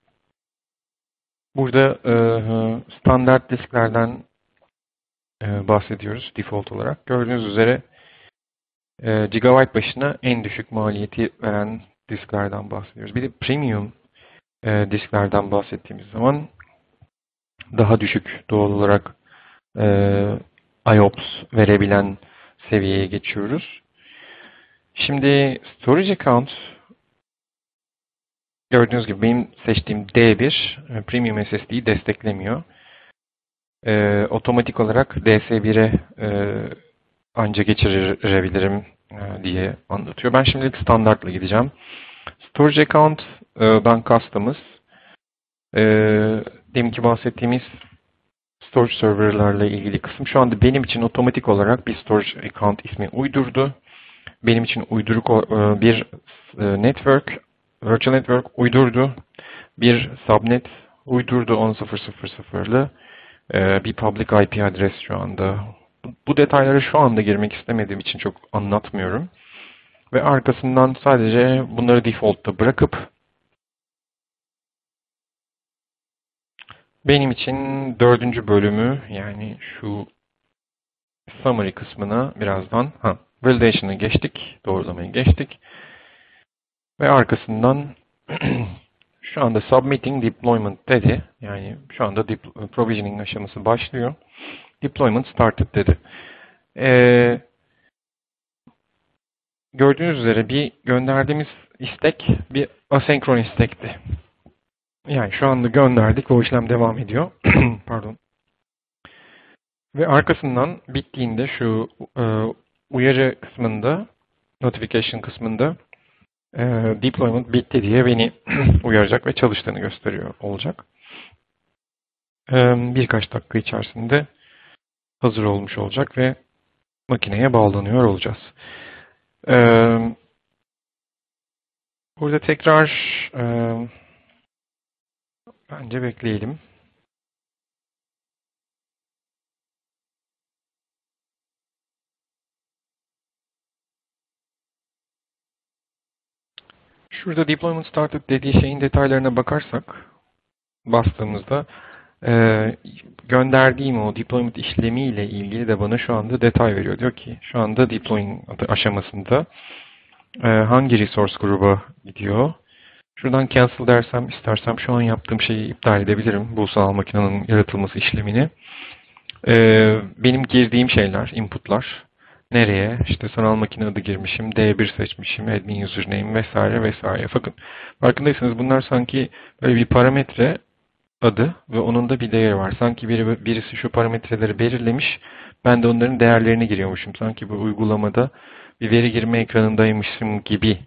burada standart disklerden bahsediyoruz default olarak. Gördüğünüz üzere gigabyte başına en düşük maliyeti veren disklerden bahsediyoruz. Bir de premium disklerden bahsettiğimiz zaman daha düşük doğal olarak IOPS verebilen seviyeye geçiyoruz. Şimdi storage account gördüğünüz gibi benim seçtiğim D1 premium SSD'yi desteklemiyor. Otomatik olarak DS1'e anca geçirebilirim diye anlatıyor. Ben şimdilik standartla gideceğim. Storage account'dan kastımız deminki bahsettiğimiz storage serverlarla ilgili kısım. Şu anda benim için otomatik olarak bir storage account ismi uydurdu. Benim için uyduruk bir network, virtual network uydurdu. Bir subnet uydurdu 10.0.0'lı. Bir public IP adres şu anda. Bu detaylara şu anda girmek istemediğim için çok anlatmıyorum. Ve arkasından sadece bunları default'ta bırakıp benim için 4. bölümü, yani şu summary kısmına birazdan validation'ı geçtik, doğrulamayı geçtik. Ve arkasından şu anda submitting deployment dedi. Yani şu anda provisioning aşaması başlıyor. Deployment started dedi. Gördüğünüz üzere bir gönderdiğimiz istek bir asenkron istekti. Yani şu anda gönderdik ve o işlem devam ediyor. Pardon. Ve arkasından bittiğinde şu uyarı kısmında, notification kısmında deployment bitti diye beni uyaracak ve çalıştığını gösteriyor olacak. Birkaç dakika içerisinde hazır olmuş olacak ve makineye bağlanıyor olacağız. Burada tekrar bence bekleyelim. Şurada deployment started dediği şeyin detaylarına bakarsak, bastığımızda gönderdiğim o deployment işlemiyle ilgili de bana şu anda detay veriyor. Diyor ki şu anda deploying aşamasında hangi resource gruba gidiyor. Şuradan cancel dersem, istersem şu an yaptığım şeyi iptal edebilirim. Bu sanal makinenin yaratılması işlemini. Benim girdiğim şeyler, inputlar. Nereye? İşte sanal makine adı girmişim, D1 seçmişim, admin username vesaire vesaire. Fakat farkındaysanız bunlar sanki böyle bir parametre adı ve onun da bir değeri var. Sanki birisi şu parametreleri belirlemiş, ben de onların değerlerini giriyormuşum. Sanki bu uygulamada bir veri girme ekranındaymışım gibi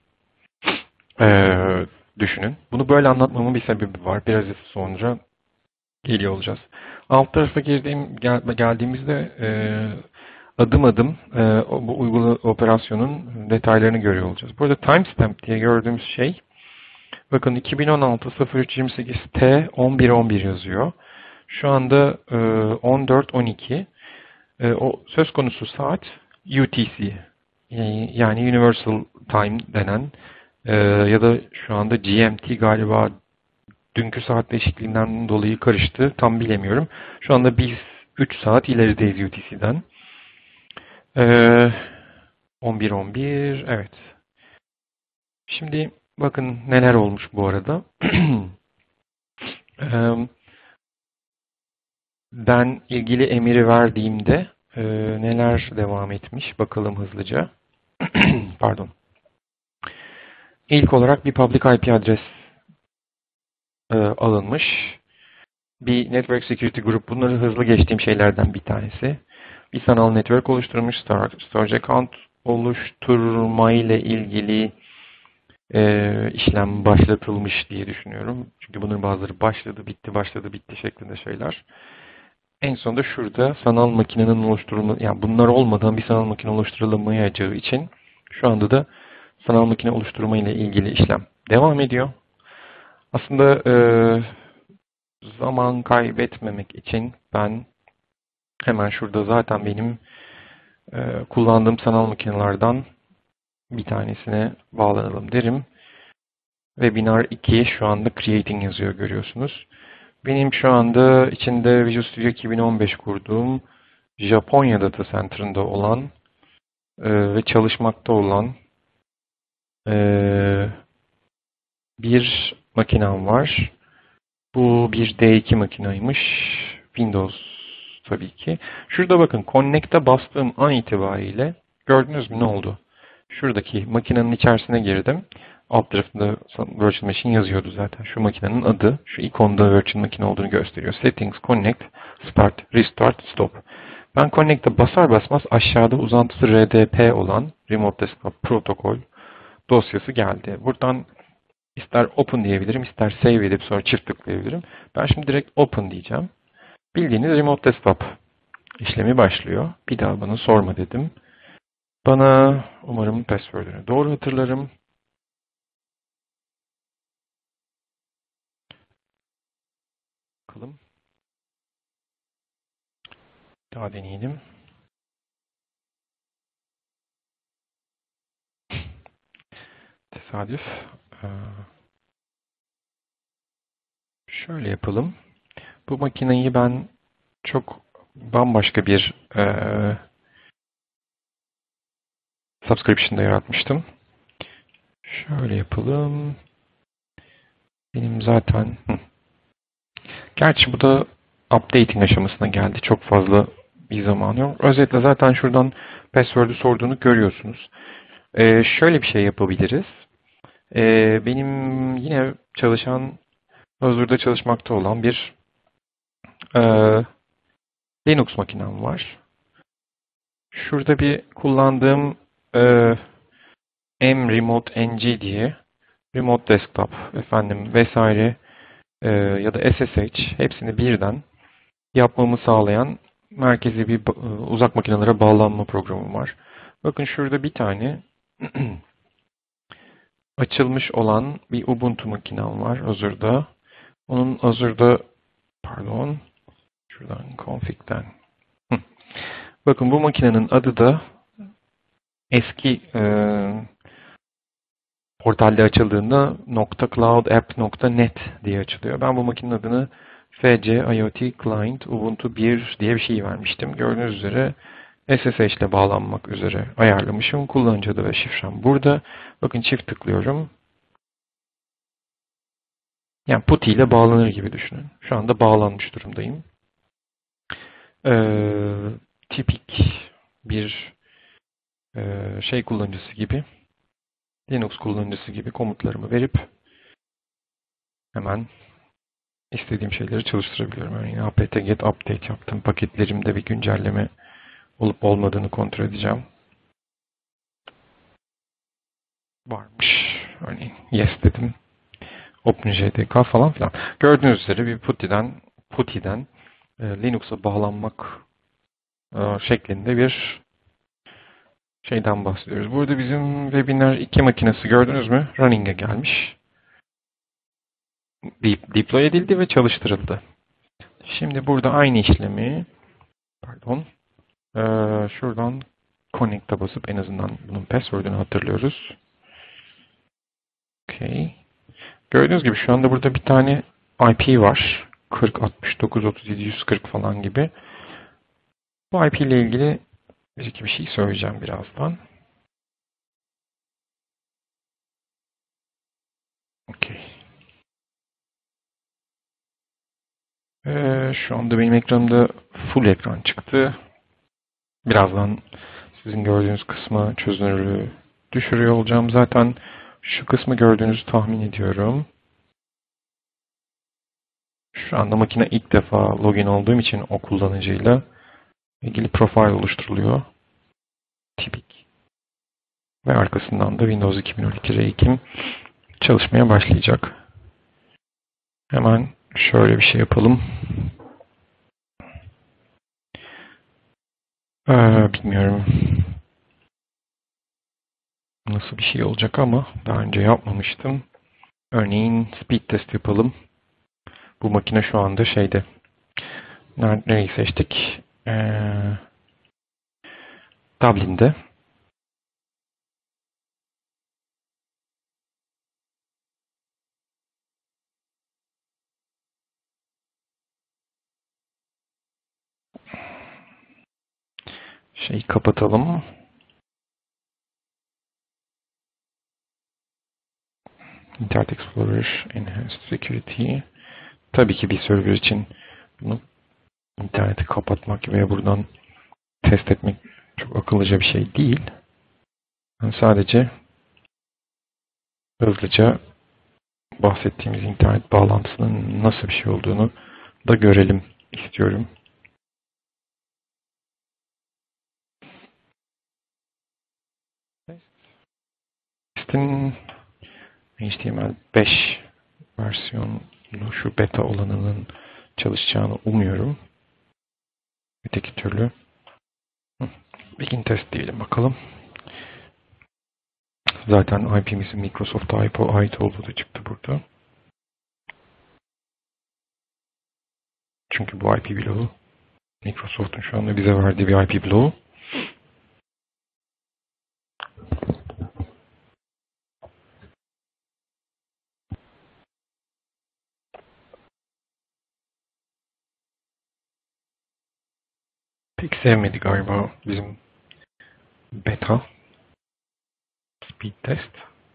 düşünün. Bunu böyle anlatmamın bir sebebi var. Biraz sonra geliyor olacağız. Alt tarafa geldiğimizde adım adım bu operasyonun detaylarını görüyor olacağız. Burada timestamp diye gördüğümüz şey, bakın 2016 T 11 yazıyor. Şu anda 14-12. O söz konusu saat UTC, yani Universal Time denen ya da şu anda GMT, galiba dünkü saat değişikliğinden dolayı karıştı. Tam bilemiyorum. Şu anda biz 3 saat ilerideyiz UTC'den. 11 evet. Şimdi bakın neler olmuş bu arada. Ben ilgili emiri verdiğimde neler devam etmiş bakalım hızlıca. Pardon. İlk olarak bir public IP adres alınmış. Bir network security group, bunları hızlı geçtiğim şeylerden bir tanesi. Bir sanal network oluşturmuş, storage account oluşturmayla ilgili işlem başlatılmış diye düşünüyorum. Çünkü bunların bazıları başladı, bitti, başladı, bitti şeklinde şeyler. En sonunda şurada sanal makinenin oluşturulması, yani bunlar olmadan bir sanal makine oluşturulamayacağı için şu anda da sanal makine oluşturma ile ilgili işlem devam ediyor. Aslında zaman kaybetmemek için ben hemen şurada zaten benim kullandığım sanal makinelerden bir tanesine bağlanalım derim. Webinar 2 şu anda creating yazıyor, görüyorsunuz. Benim şu anda içinde Visual Studio 2015 kurduğum Japonya Data Center'ında olan ve çalışmakta olan bir makinem var. Bu bir D2 makinaymış. Windows tabii ki. Şurada bakın, Connect'e bastığım an itibariyle gördünüz mü ne oldu? Şuradaki makinenin içerisine girdim. Alt tarafında Virtual Machine yazıyordu zaten. Şu makinenin adı, şu ikonda Virtual Machine olduğunu gösteriyor. Settings, Connect, Start, Restart, Stop. Ben Connect'e basar basmaz aşağıda uzantısı RDP olan Remote Desktop Protocol dosyası geldi. Buradan ister Open diyebilirim, ister Save edip sonra çift tıklayabilirim. Ben şimdi direkt Open diyeceğim. Bildiğiniz remote desktop işlemi başlıyor. Bir daha bana sorma dedim. Bana umarım password'ünü doğru hatırlarım. Bakalım. Daha deneyelim. Tesadüf. Şöyle yapalım. Bu makineyi ben çok bambaşka bir subscription'da yaratmıştım. Şöyle yapalım. Benim zaten... Gerçi bu da updating aşamasına geldi. Çok fazla bir zaman yok. Özetle zaten şuradan password'ü sorduğunu görüyorsunuz. Şöyle bir şey yapabiliriz. Benim yine çalışan, Azure'da çalışmakta olan bir Linux makinem var. Şurada bir kullandığım mRemote-ng diye remote desktop efendim vesaire ya da SSH hepsini birden yapmamı sağlayan merkezi bir uzak makinelere bağlanma programım var. Bakın şurada bir tane açılmış olan bir Ubuntu makinem var Azure'da. Onun Azure'da pardon şuradan config'den bakın bu makinenin adı da eski portalde açıldığında .cloudapp.net diye açılıyor. Ben bu makinenin adını FC IoT Client Ubuntu 1 diye bir şey vermiştim. Gördüğünüz üzere SSH ile bağlanmak üzere ayarlamışım. Kullanıcı adı ve şifrem burada. Bakın çift tıklıyorum. Yani PuTTY ile bağlanır gibi düşünün. Şu anda bağlanmış durumdayım. Tipik bir şey kullanıcısı gibi, Linux kullanıcısı gibi komutlarımı verip hemen istediğim şeyleri çalıştırabiliyorum. Örneğin apt-get update yaptım. Paketlerimde bir güncelleme olup olmadığını kontrol edeceğim. Varmış. Örneğin yes dedim. OpenJDK falan filan. Gördüğünüz üzere bir PuTTY'den Linux'a bağlanmak şeklinde bir şeyden bahsediyoruz. Burada bizim Webinar 2 makinesi gördünüz mü? Running'e gelmiş. Deploy edildi ve çalıştırıldı. Şimdi burada aynı işlemi şuradan connect'a basıp en azından bunun password'ünü hatırlıyoruz. Okay. Gördüğünüz gibi şu anda burada bir tane IP var. 40, 69, 37, 140 falan gibi. Bu IP ile ilgili bir şey söyleyeceğim birazdan. Okay. Şu anda benim ekranımda full ekran çıktı. Birazdan sizin gördüğünüz kısmı çözünürlüğü düşürüyor olacağım. Zaten şu kısmı gördüğünüzü tahmin ediyorum. Şu anda makine ilk defa login olduğum için o kullanıcıyla ilgili profil oluşturuluyor. Tipik. Ve arkasından da Windows 2012 R2 çalışmaya başlayacak. Hemen şöyle bir şey yapalım. Bilmiyorum nasıl bir şey olacak ama daha önce yapmamıştım. Örneğin speed test yapalım. Bu makine şu anda şeyde. Nereyi seçtik? Dublin'de. Şeyi kapatalım. Internet Explorer Enhanced Security. Tabii ki bir server için bunu interneti kapatmak veya buradan test etmek çok akıllıca bir şey değil. Ben sadece hızlıca bahsettiğimiz internet bağlantısının nasıl bir şey olduğunu da görelim istiyorum. Testin HTML5 versiyonu şu beta olanının çalışacağını umuyorum. Öteki türlü. Begin test diyelim bakalım. Zaten IP'mizin Microsoft'a ait olduğu da çıktı burada. Çünkü bu IP bloğu Microsoft'un şu anda bize verdiği bir IP bloğu. Pek sevmedi galiba bizim beta speed test.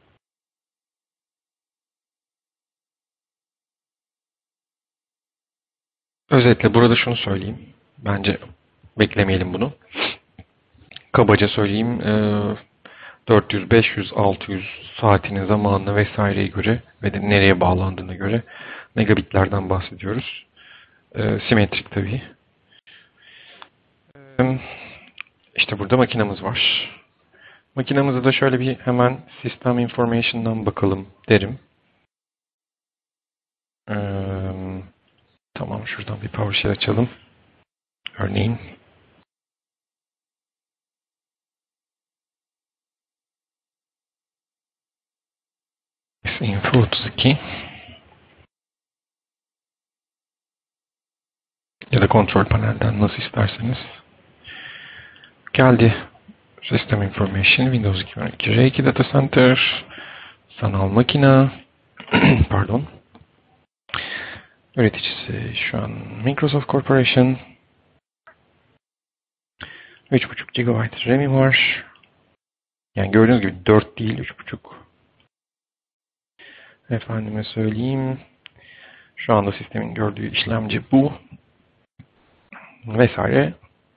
Özetle burada şunu söyleyeyim. Bence beklemeyelim bunu. Kabaca söyleyeyim. 400, 500, 600 saatinin zamanına vesaireye göre ve de nereye bağlandığına göre megabitlerden bahsediyoruz. Simetrik tabii. İşte burada makinamız var. Makinamıza da şöyle bir hemen System Information'dan bakalım derim. Tamam, şuradan bir PowerShell açalım. Örneğin Info 32 ya da kontrol panelden nasıl isterseniz. Geldi. System Information, Windows 2012 R2 Data Center, sanal makina, pardon. Üreticisi şu an Microsoft Corporation. 3.5 GB RAM'i var. Yani gördüğünüz gibi 4 değil 3.5. Efendime söyleyeyim. Şu anda sistemin gördüğü işlemci bu. Vesaire.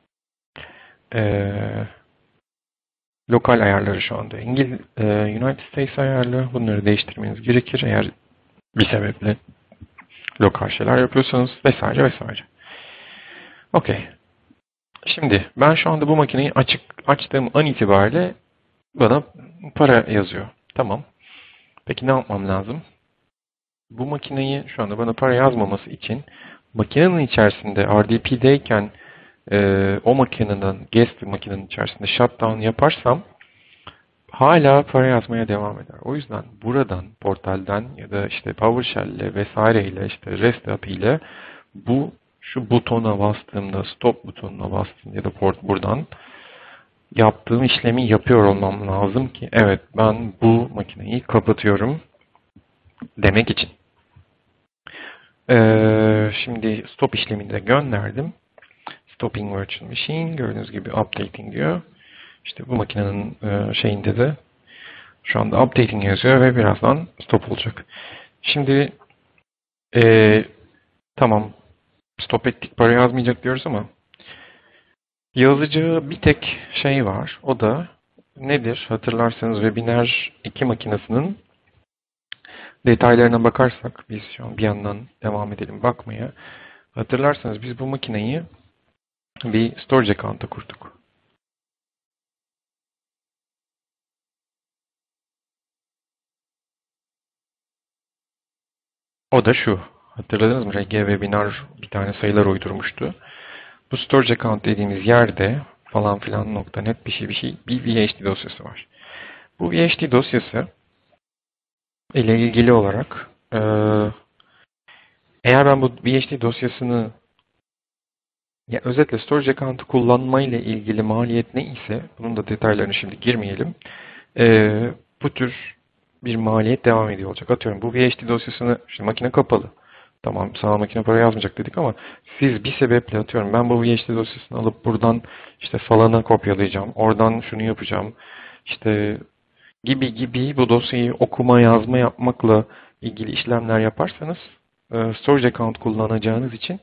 Lokal ayarları şu anda United States ayarlı. Bunları değiştirmeniz gerekir eğer bir sebeple lokal şeyler yapıyorsanız vesaire vesaire. Okey. Şimdi ben şu anda bu makineyi açtığım an itibariyle bana para yazıyor. Tamam. Peki ne yapmam lazım? Bu makineyi şu anda bana para yazmaması için makinenin içerisinde RDP'deyken o makinenin, guest makinenin içerisinde shutdown yaparsam hala para yazmaya devam eder. O yüzden buradan, portalden ya da işte PowerShell ile vesaireyle işte REST API ile şu butona bastığımda, stop butonuna bastığımda ya da buradan yaptığım işlemi yapıyor olmam lazım ki evet ben bu makineyi kapatıyorum demek için. Şimdi stop işlemini de gönderdim. Stopping Virtual Machine. Gördüğünüz gibi updating diyor. İşte bu makinenin şeyinde de şu anda updating yazıyor ve birazdan stop olacak. Şimdi tamam stop ettik para yazmayacak diyoruz ama yazacağı bir tek şey var. O da nedir? Hatırlarsanız Webinar 2 makinesinin detaylarına bakarsak biz şu an bir yandan devam edelim bakmaya. Hatırlarsanız biz bu makineyi bir storage account'a kurduk. O da şu. Hatırladınız mı? RG Webinar bir tane sayılar uydurmuştu. Bu storage account dediğimiz yerde falan filan .net bir şey bir VHD dosyası var. Bu VHD dosyası ile ilgili olarak eğer ben bu VHD dosyasını özetle storage account'u kullanmayla ilgili maliyet ne ise bunun da detaylarını şimdi girmeyelim. Bu tür bir maliyet devam ediyor olacak. Atıyorum bu VHD dosyasını şimdi makine kapalı. Tamam sanal makine para yazmayacak dedik ama siz bir sebeple atıyorum ben bu VHD dosyasını alıp buradan işte falana kopyalayacağım. Oradan şunu yapacağım. İşte gibi bu dosyayı okuma yazma yapmakla ilgili işlemler yaparsanız storage account kullanacağınız için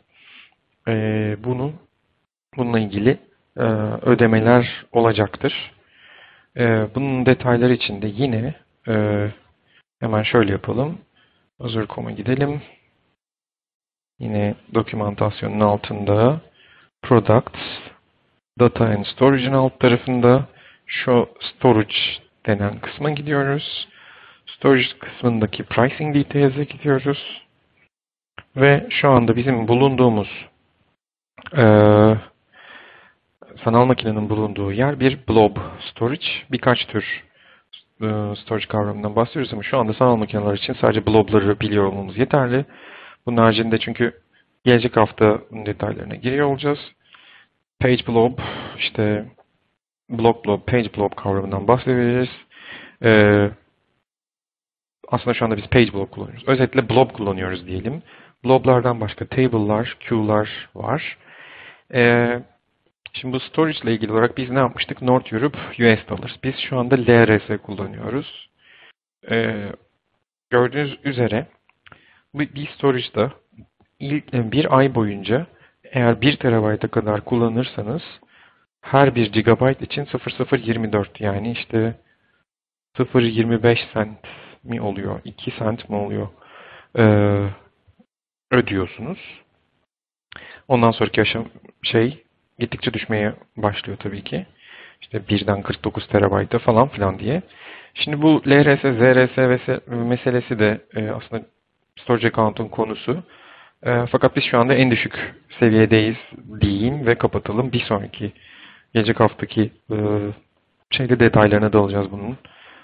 bununla ilgili ödemeler olacaktır. Bunun detayları için de yine hemen şöyle yapalım. Azure.com'a gidelim. Yine dokümantasyonun altında Products, Data and Storage'ın alt tarafında şu Storage denen kısma gidiyoruz. Storage kısmındaki Pricing Details'e gidiyoruz. Ve şu anda bizim bulunduğumuz sanal makinenin bulunduğu yer bir blob storage. Birkaç tür storage kavramından bahsediyoruz ama şu anda sanal makineler için sadece blobları biliyor olmamız yeterli. Bunun haricinde çünkü gelecek hafta detaylarına giriyor olacağız. Page blob, işte block blob, page blob kavramından bahsedeceğiz. Aslında şu anda biz page blob kullanıyoruz. Özetle blob kullanıyoruz diyelim. Bloblardan başka table'lar, queue'lar var. Şimdi bu storage ile ilgili olarak biz ne yapmıştık? North Europe US Dollars. Biz şu anda LRS kullanıyoruz. Gördüğünüz üzere bir storage'da bir ay boyunca eğer 1 terabayta kadar kullanırsanız her 1 gigabayt için 0,024 yani işte 0,25 cent mi oluyor? 2 cent mi oluyor? Ödüyorsunuz. Ondan sonraki aşama gittikçe düşmeye başlıyor tabii ki. İşte 1'den 49 terabayta falan filan diye. Şimdi bu LRS, ZRS meselesi de aslında storage account'un konusu. Fakat biz şu anda en düşük seviyedeyiz diyeyim ve kapatalım. Bir sonraki gelecek haftaki detaylarına dalacağız bunun.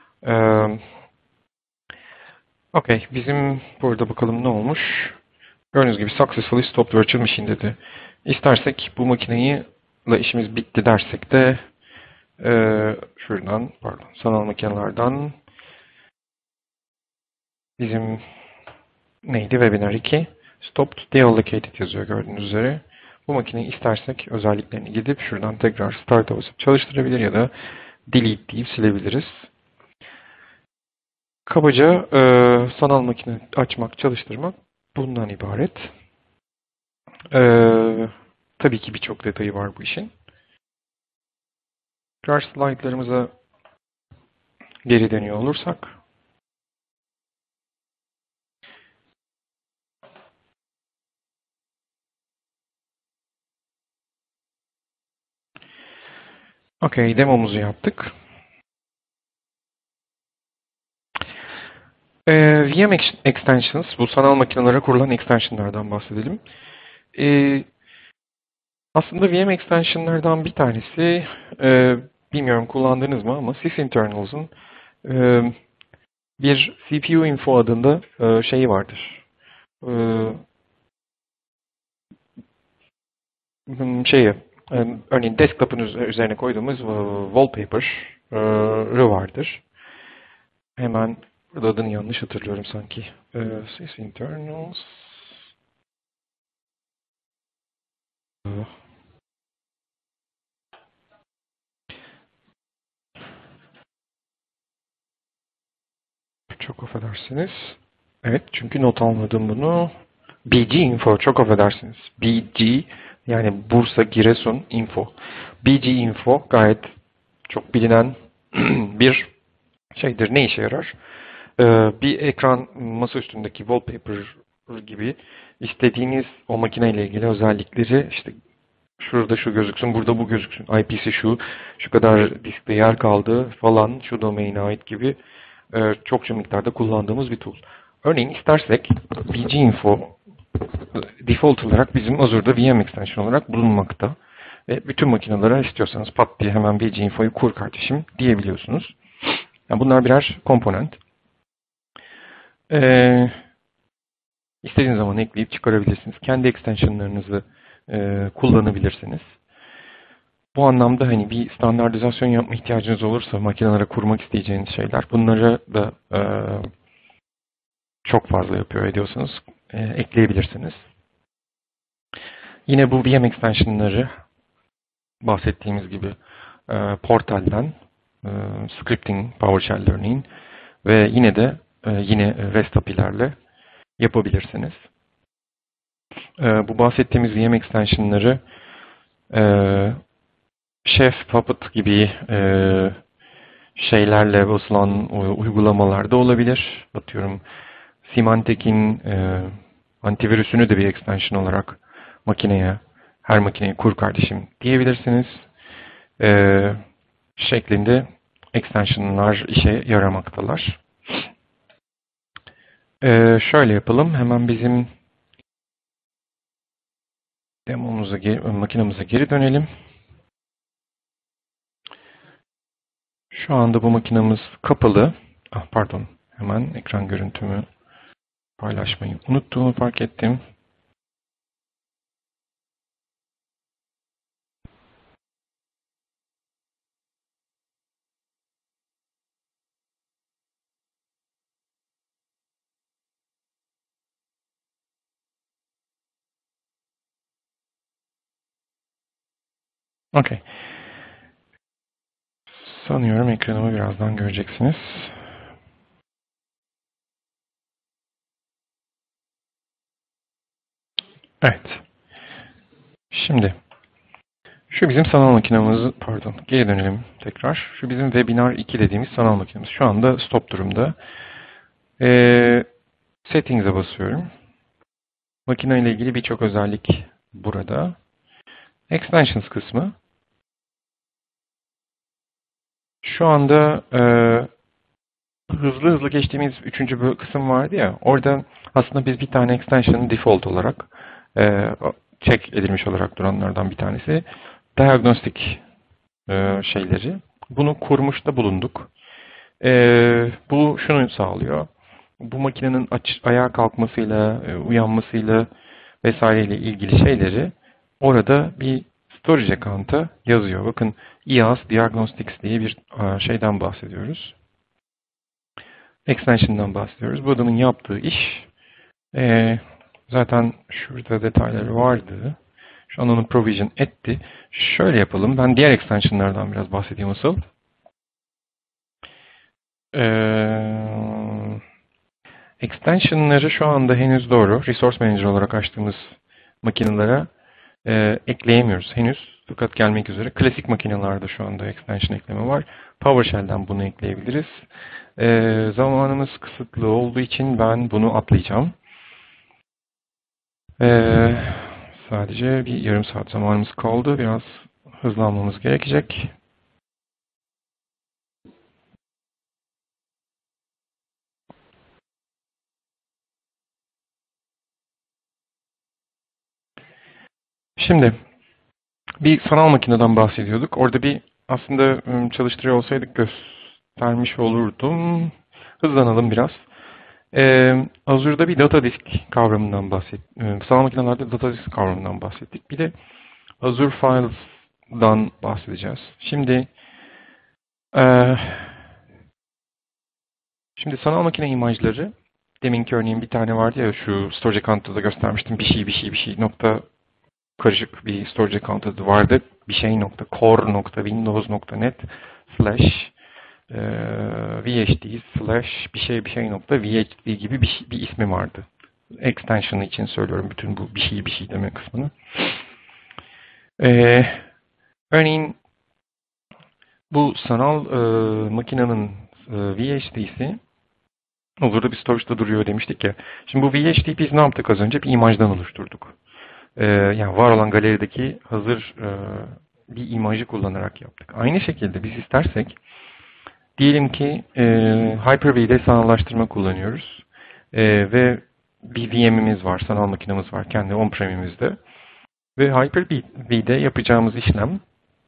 Okay, bizim burada bakalım ne olmuş. Gördüğünüz gibi successfully stopped virtual machine dedi. İstersek bu makineyi işimiz bitti dersek de şuradan, sanal makinelerden bizim neydi? Webinar 2 stopped deallocated yazıyor gördüğünüz üzere. Bu makineyi istersek özelliklerini gidip şuradan tekrar start'a basıp çalıştırabilir ya da delete deyip silebiliriz. Kabaca sanal makine açmak, çalıştırmak bundan ibaret. Tabii ki birçok detayı var bu işin. Tekrar slaytlarımıza geri dönüyor olursak. Okay, demomuzu yaptık. VM extensions, bu sanal makinelere kurulan extensionlardan bahsedelim. Aslında VM extensionlardan bir tanesi, bilmiyorum kullandınız mı ama sysinternals'ın bir CPU info adında şeyi vardır. Örneğin desktop'un üzerine koyduğumuz wallpaper'ı vardır. Hemen burada adını yanlış hatırlıyorum sanki. Sysinternals. Çok affedersiniz. Evet, çünkü not almadım bunu. BG Info, çok affedersiniz. BG, yani Bursa Giresun Info. BG Info gayet çok bilinen bir şeydir. Ne işe yarar? Bir ekran masa üstündeki wallpaper gibi istediğiniz o makineyle ilgili özellikleri işte şurada şu gözüksün, burada bu gözüksün, IP'si şu kadar diskte yer kaldı falan, şu domaine ait gibi çokça miktarda kullandığımız bir tool. Örneğin istersek BG Info default olarak bizim Azure'da VM extension olarak bulunmakta. Ve bütün makinelere istiyorsanız pat diye hemen BG Info'yu kur kardeşim diyebiliyorsunuz. Yani bunlar birer komponent. İstediğiniz zaman ekleyip çıkarabilirsiniz. Kendi extensionlarınızı kullanabilirsiniz. Bu anlamda hani bir standartizasyon yapma ihtiyacınız olursa makinelere kurmak isteyeceğiniz şeyler bunları da çok fazla yapıyor ediyorsanız ekleyebilirsiniz. Yine bu VM extensionları bahsettiğimiz gibi Portal'den scripting, PowerShell örneğin ve yine REST API'lerle yapabilirsiniz. Bu bahsettiğimiz VM extensionları Chef, Puppet gibi şeylerle basılan uygulamalarda olabilir. Atıyorum Symantec'in antivirüsünü de bir extension olarak her makineye kur kardeşim diyebilirsiniz. Şeklinde extensionlar işe yaramaktalar. Şöyle yapalım. Hemen bizim demomuza, makinemize geri dönelim. Şu anda bu makinamız kapalı. Pardon. Hemen ekran görüntümü paylaşmayı unuttuğumu fark ettim. Okey. Sanıyorum ekranımı birazdan göreceksiniz. Evet. Şimdi şu bizim sanal makinamız, pardon, geri dönelim tekrar. Şu bizim Webinar 2 dediğimiz sanal makinamız. Şu anda stop durumda. Settings'e basıyorum. Makine ile ilgili birçok özellik burada. Extensions kısmı. Şu anda hızlı hızlı geçtiğimiz üçüncü bir kısım vardı ya. Orada aslında biz bir tane extension'ı default olarak check edilmiş olarak duranlardan bir tanesi. Diagnostic şeyleri. Bunu kurmuş da bulunduk. Bu şunu sağlıyor. Bu makinenin ayağa kalkmasıyla, uyanmasıyla vesaireyle ilgili şeyleri orada bir storage account'a yazıyor. Bakın EAS Diagnostics diye bir şeyden bahsediyoruz. Extension'dan bahsediyoruz. Bu adamın yaptığı iş zaten şurada detayları vardı. Şu an onu provision etti. Şöyle yapalım. Ben diğer extension'lardan biraz bahsedeyim asıl. Extension'ları şu anda henüz doğru. Resource Manager olarak açtığımız makinelere ekleyemiyoruz henüz. Fakat gelmek üzere. Klasik makinelerde şu anda extension ekleme var. PowerShell'den bunu ekleyebiliriz. Zamanımız kısıtlı olduğu için ben bunu atlayacağım. Sadece bir yarım saat zamanımız kaldı. Biraz hızlanmamız gerekecek. Şimdi bir sanal makineden bahsediyorduk. Orada bir aslında çalıştırıyor olsaydık göstermiş olurdum. Hızlanalım biraz. Azure'da bir data disk kavramından bahsettik. Sanal makinelerde data disk kavramından bahsettik. Bir de Azure Files'dan bahsedeceğiz. Şimdi sanal makine imajları, deminki örneğin bir tane vardı ya, şu storage account'ta da göstermiştim. Bir şey nokta karışık bir storage account adı vardı. Bir şey nokta core nokta windows nokta net slash vhd slash bir şey nokta vhd gibi bir ismi vardı. Extension için söylüyorum bütün bu bir şey deme kısmını. Örneğin bu sanal makinenin VHD'si Azure'da bir storage'da duruyor demiştik ya. Şimdi bu VHD biz ne yaptık az önce? Bir imajdan oluşturduk. Yani var olan galerideki hazır bir imajı kullanarak yaptık. Aynı şekilde biz istersek diyelim ki Hyper-V'de sanallaştırma kullanıyoruz. Ve bir VM'imiz var, sanal makinemiz var kendi on-prem'imizde. Ve Hyper-V'de yapacağımız işlem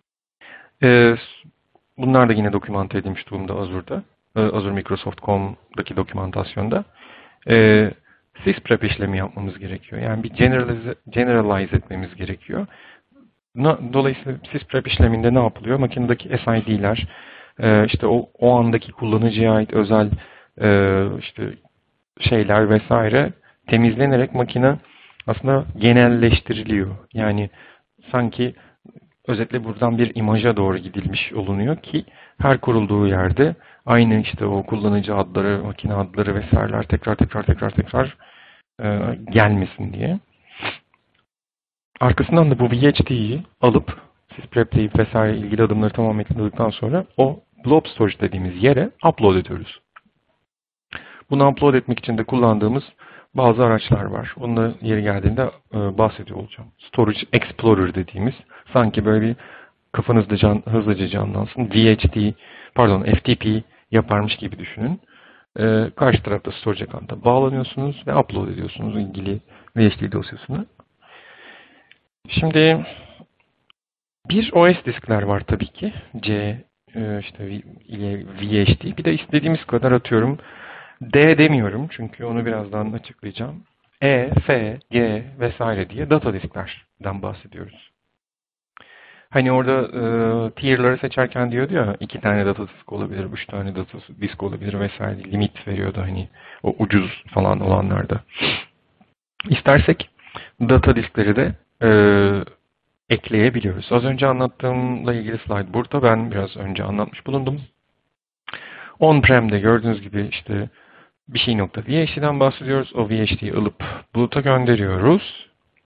bunlar da yine dokümante edilmiş durumda Azure'da. Azure Microsoft.com'daki dokümantasyonda. Sysprep işlemi yapmamız gerekiyor. Yani bir generalize etmemiz gerekiyor. Dolayısıyla Sysprep işleminde ne yapılıyor? Makinedeki SID'ler, işte o andaki kullanıcıya ait özel işte şeyler vesaire temizlenerek makine aslında genelleştiriliyor. Yani sanki özetle buradan bir imaja doğru gidilmiş olunuyor ki her kurulduğu yerde aynı işte o kullanıcı adları, makine adları vesaireler tekrar gelmesin diye. Arkasından da bu VHD'yi alıp sysprepleyip vesaire ilgili adımları tamamladıktan sonra o blob storage dediğimiz yere upload ediyoruz. Bunu upload etmek için de kullandığımız bazı araçlar var. Onunla yeri geldiğinde bahsediyor olacağım. Storage Explorer dediğimiz, sanki böyle bir kafanızda hızlıca canlansın. FTP yaparmış gibi düşünün. Karşı tarafta storage account'a bağlanıyorsunuz ve upload ediyorsunuz ilgili VHD dosyasını. Şimdi bir OS diskler var tabii ki. işte VHD. Bir de istediğimiz kadar atıyorum. D demiyorum çünkü onu birazdan açıklayacağım. E, F, G vesaire diye data disklerden bahsediyoruz. Hani orada tier'ları seçerken diyordu ya 2 tane data disk olabilir, 3 tane data disk olabilir vesaire limit veriyordu hani o ucuz falan olanlarda. İstersek data diskleri de ekleyebiliyoruz. Az önce anlattığımla ilgili slide burada. Ben biraz önce anlatmış bulundum. On-prem'de gördüğünüz gibi işte bir şey nokta VHD'den bahsediyoruz. O VHD'yi alıp buluta gönderiyoruz.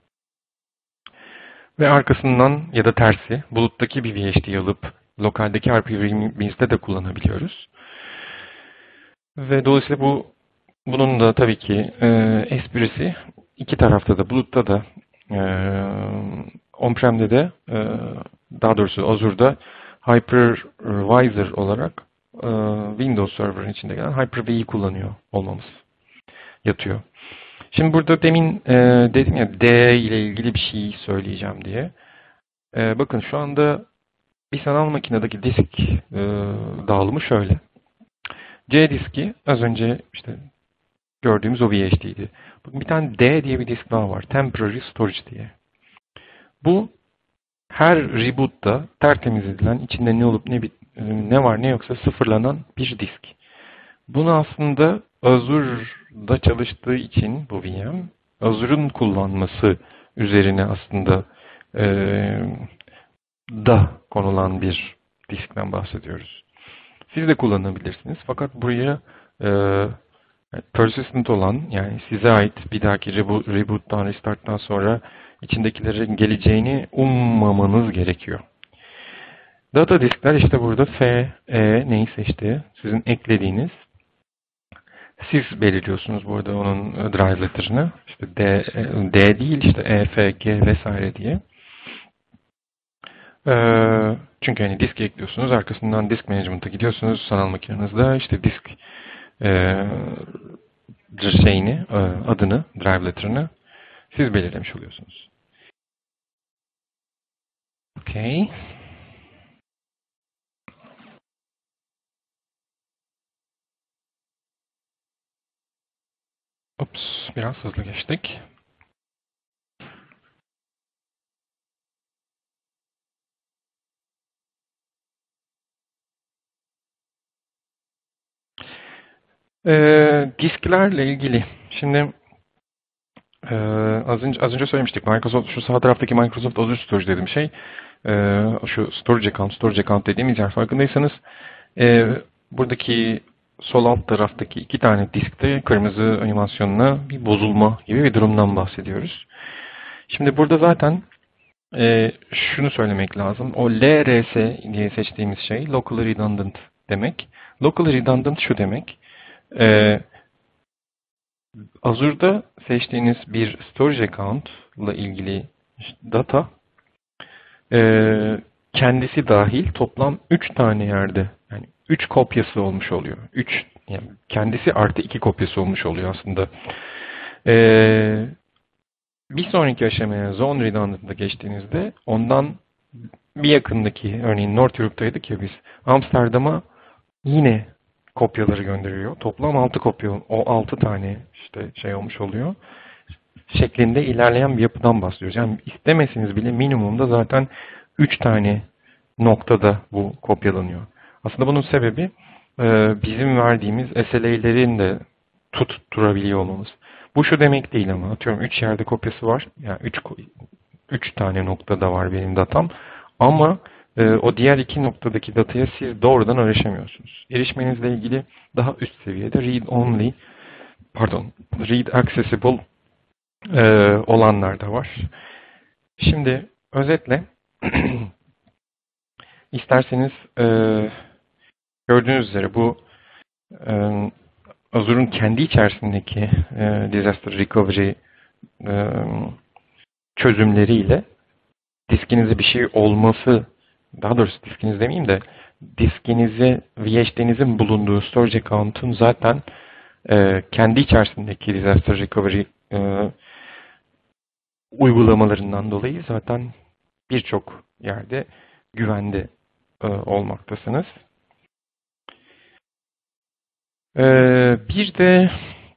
Ve arkasından ya da tersi buluttaki bir VHD'yi alıp lokaldeki RPV'mizde de kullanabiliyoruz. Ve dolayısıyla bunun da tabii ki esprisi iki tarafta da bulutta da on-prem'de de daha doğrusu Azure'da hypervisor olarak Windows Server'ın içinde gelen Hyper-V'yi kullanıyor olmamız yatıyor. Şimdi burada demin dedim ya D ile ilgili bir şey söyleyeceğim diye. Bakın şu anda bir sanal makinedeki disk dağılımı şöyle. C diski az önce işte gördüğümüz o VHD'ydi. Bir tane D diye bir disk daha var. Temporary Storage diye. Bu her reboot'ta tertemiz edilen, içinde ne olup ne var ne yoksa sıfırlanan bir disk. Bunu aslında Azure'da çalıştığı için bu VM, Azure'un kullanması üzerine aslında da konulan bir diskten bahsediyoruz. Siz de kullanabilirsiniz. Fakat buraya persistent olan, yani size ait bir dahaki reboot'tan, restart'tan sonra içindekilerin geleceğini ummamanız gerekiyor. Data diskler işte burada F, E neyse işte sizin eklediğiniz. Siz belirliyorsunuz burada onun drive letter'ını. İşte D değil işte E, F, G vesaire diye. Çünkü hani disk ekliyorsunuz. Arkasından disk management'a gidiyorsunuz. Sanal makinenizde işte disk adını, drive letter'ını siz belirlemiş oluyorsunuz. Okay. Ups, biraz hızlı geçtik. Disklerle ilgili. Şimdi az önce söylemiştik. Microsoft, şu sağ taraftaki Microsoft Azure Storage dediğim şey, şu storage account dediğimiz yer, farkındaysanız buradaki sol alt taraftaki 2 tane diskte kırmızı animasyonla bir bozulma gibi bir durumdan bahsediyoruz. Şimdi burada zaten şunu söylemek lazım. O LRS diye seçtiğimiz şey Local Redundant demek. Local Redundant şu demek. Azure'da seçtiğiniz bir storage account ile ilgili data kendisi dahil toplam 3 tane yerde, yani 3 kopyası olmuş oluyor. Yani kendisi artı 2 kopyası olmuş oluyor aslında. Bir sonraki aşamaya Zone Redundant'a geçtiğinizde ondan bir yakındaki, örneğin North Europe'daydık ya biz, Amsterdam'a yine kopyaları gönderiyor. Toplam 6 kopya, o 6 tane işte şey olmuş oluyor. Şeklinde ilerleyen bir yapıdan bahsediyoruz. Yani istemeseniz bile minimumda zaten 3 tane noktada bu kopyalanıyor. Aslında bunun sebebi bizim verdiğimiz SLA'lerin de tutturabiliyor olmamız. Bu şu demek değil ama atıyorum 3 yerde kopyası var. Yani 3 tane noktada var benim datam. Ama o diğer 2 noktadaki dataya siz doğrudan erişemiyorsunuz. Erişmenizle ilgili daha üst seviyede read accessible olanlar da var. Şimdi özetle isterseniz gördüğünüz üzere bu Azure'un kendi içerisindeki disaster recovery çözümleriyle diskinize bir şey olması, daha doğrusu diskiniz demeyeyim de diskinize VHD'nizin bulunduğu storage account'un zaten kendi içerisindeki disaster recovery uygulamalarından dolayı zaten birçok yerde güvende olmaktasınız. Bir de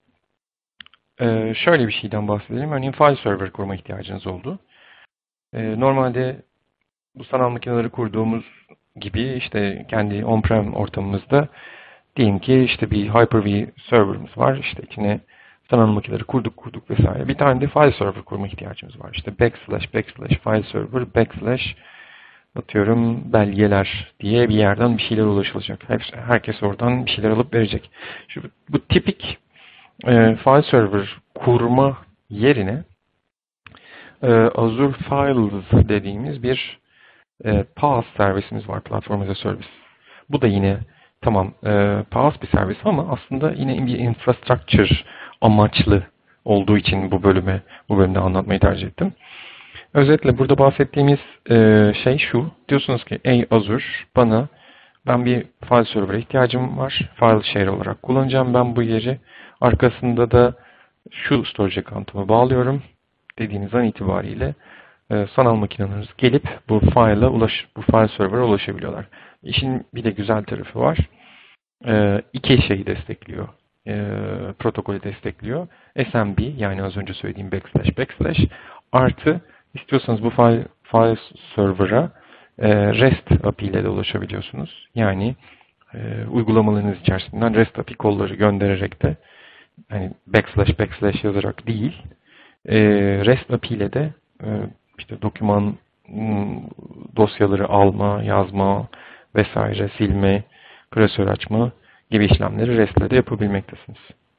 şöyle bir şeyden bahsedelim. Örneğin file server kurma ihtiyacınız oldu. Normalde bu sanal makineleri kurduğumuz gibi işte kendi on-prem ortamımızda diyelim ki işte bir Hyper-V serverımız var. İşte içine sanal makineleri kurduk vesaire. Bir tane de file server kurma ihtiyacımız var. İşte backslash file server backslash atıyorum belgeler diye bir yerden bir şeyler ulaşılacak. Herkes oradan bir şeyler alıp verecek. Bu tipik file server kurma yerine Azure Files dediğimiz bir PaaS servisimiz var. Platform as a Service. Bu da yine tamam PaaS bir servis ama aslında yine bir infrastructure amaçlı olduğu için bu bölümde anlatmayı tercih ettim. Özetle burada bahsettiğimiz şey şu. Diyorsunuz ki ey Azure ben bir file server'a ihtiyacım var. File share olarak kullanacağım ben bu yeri. Arkasında da şu storage account'umu bağlıyorum dediğiniz an itibariyle sanal makineleriniz gelip bu file server'a ulaşabiliyorlar. İşin bir de güzel tarafı var. İki şeyi destekliyor. Protokolü destekliyor. SMB yani az önce söylediğim backslash artı istiyorsanız bu file server'a REST API ile de ulaşabiliyorsunuz. Yani uygulamalarınız içerisinden REST API kolları göndererek de hani backslash yazarak değil REST API ile de işte doküman dosyaları alma, yazma vesaire silme, klasör açma gibi işlemleri REST ile de yapabilmektesiniz.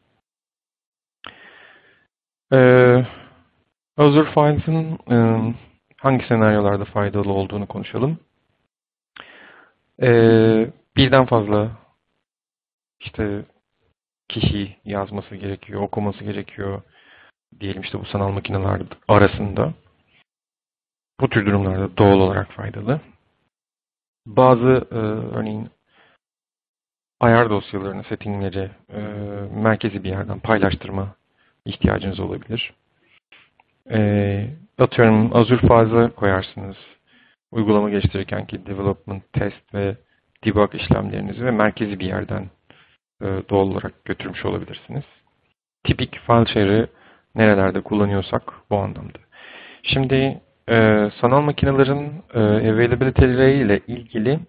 Azure Files'ın hangi senaryolarda faydalı olduğunu konuşalım. Birden fazla işte kişi yazması gerekiyor, okuması gerekiyor diyelim işte bu sanal makineler arasında. Bu tür durumlarda doğal olarak faydalı. Bazı örneğin ayar dosyalarını, settingleri merkezi bir yerden paylaştırma ihtiyacınız olabilir. Atıyorum Azure Files'a koyarsınız. Uygulama geliştirirkenki development, test ve debug işlemlerinizi ve merkezi bir yerden doğal olarak götürmüş olabilirsiniz. Tipik file share'ı nerelerde kullanıyorsak bu anlamda. Şimdi sanal makinelerin availability'leri ile ilgili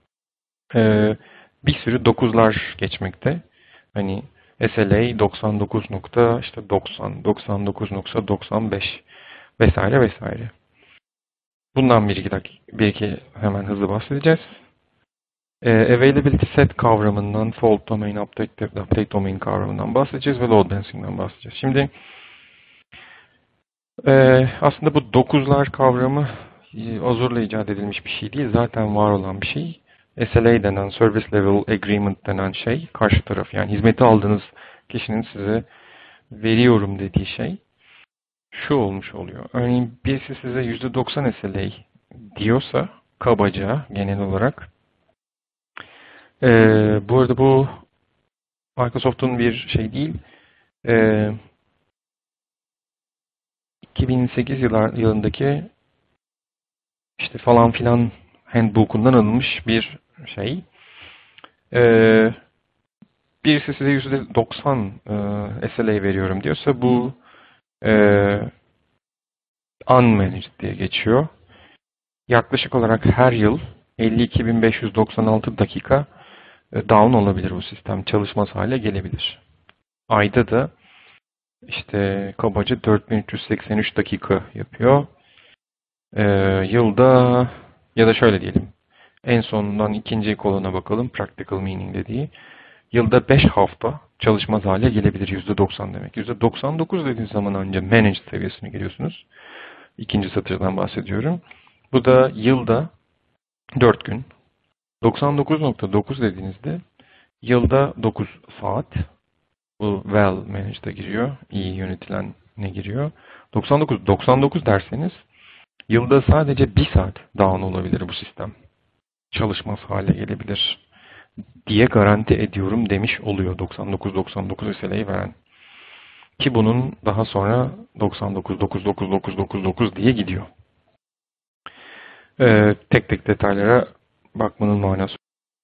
bir sürü 9'lar geçmekte. Hani SLA 99.90, 99.95 vesaire vesaire. Bundan bir iki hemen hızlı bahsedeceğiz. Availability set kavramından, fault domain, update domain kavramından bahsedeceğiz ve load balancing'den bahsedeceğiz. Şimdi aslında bu 9'lar kavramı Azure'la icat edilmiş bir şey değil. Zaten var olan bir şey. SLA denen, Service Level Agreement denen şey, karşı taraf yani hizmeti aldığınız kişinin size veriyorum dediği şey şu olmuş oluyor. Örneğin birisi size %90 SLA diyorsa kabaca genel olarak bu arada bu Microsoft'un bir şey değil 2008 yılındaki işte falan filan handbook'undan alınmış bir şey. Birisi size %90 SLA veriyorum diyorsa bu unmanaged diye geçiyor. Yaklaşık olarak her yıl 52.596 dakika down olabilir bu sistem. Çalışmaz hale gelebilir. Ayda da işte kabaca 4383 dakika yapıyor. Yılda ya da şöyle diyelim. En sonundan ikinci koluna bakalım. Practical meaning dediği. Yılda 5 hafta çalışmaz hale gelebilir. %90 demek. %99 dediğiniz zaman ancak managed seviyesine geliyorsunuz. İkinci satırdan bahsediyorum. Bu da yılda 4 gün. 99.9 dediğinizde yılda 9 saat. Bu well managed'a giriyor. İyi yönetilenine giriyor. 99 derseniz yılda sadece 1 saat down olabilir bu sistem. Çalışmaz hale gelebilir diye garanti ediyorum demiş oluyor 99 SLA'yı veren. Ki bunun daha sonra 99 diye gidiyor. Tek tek detaylara bakmanın manası.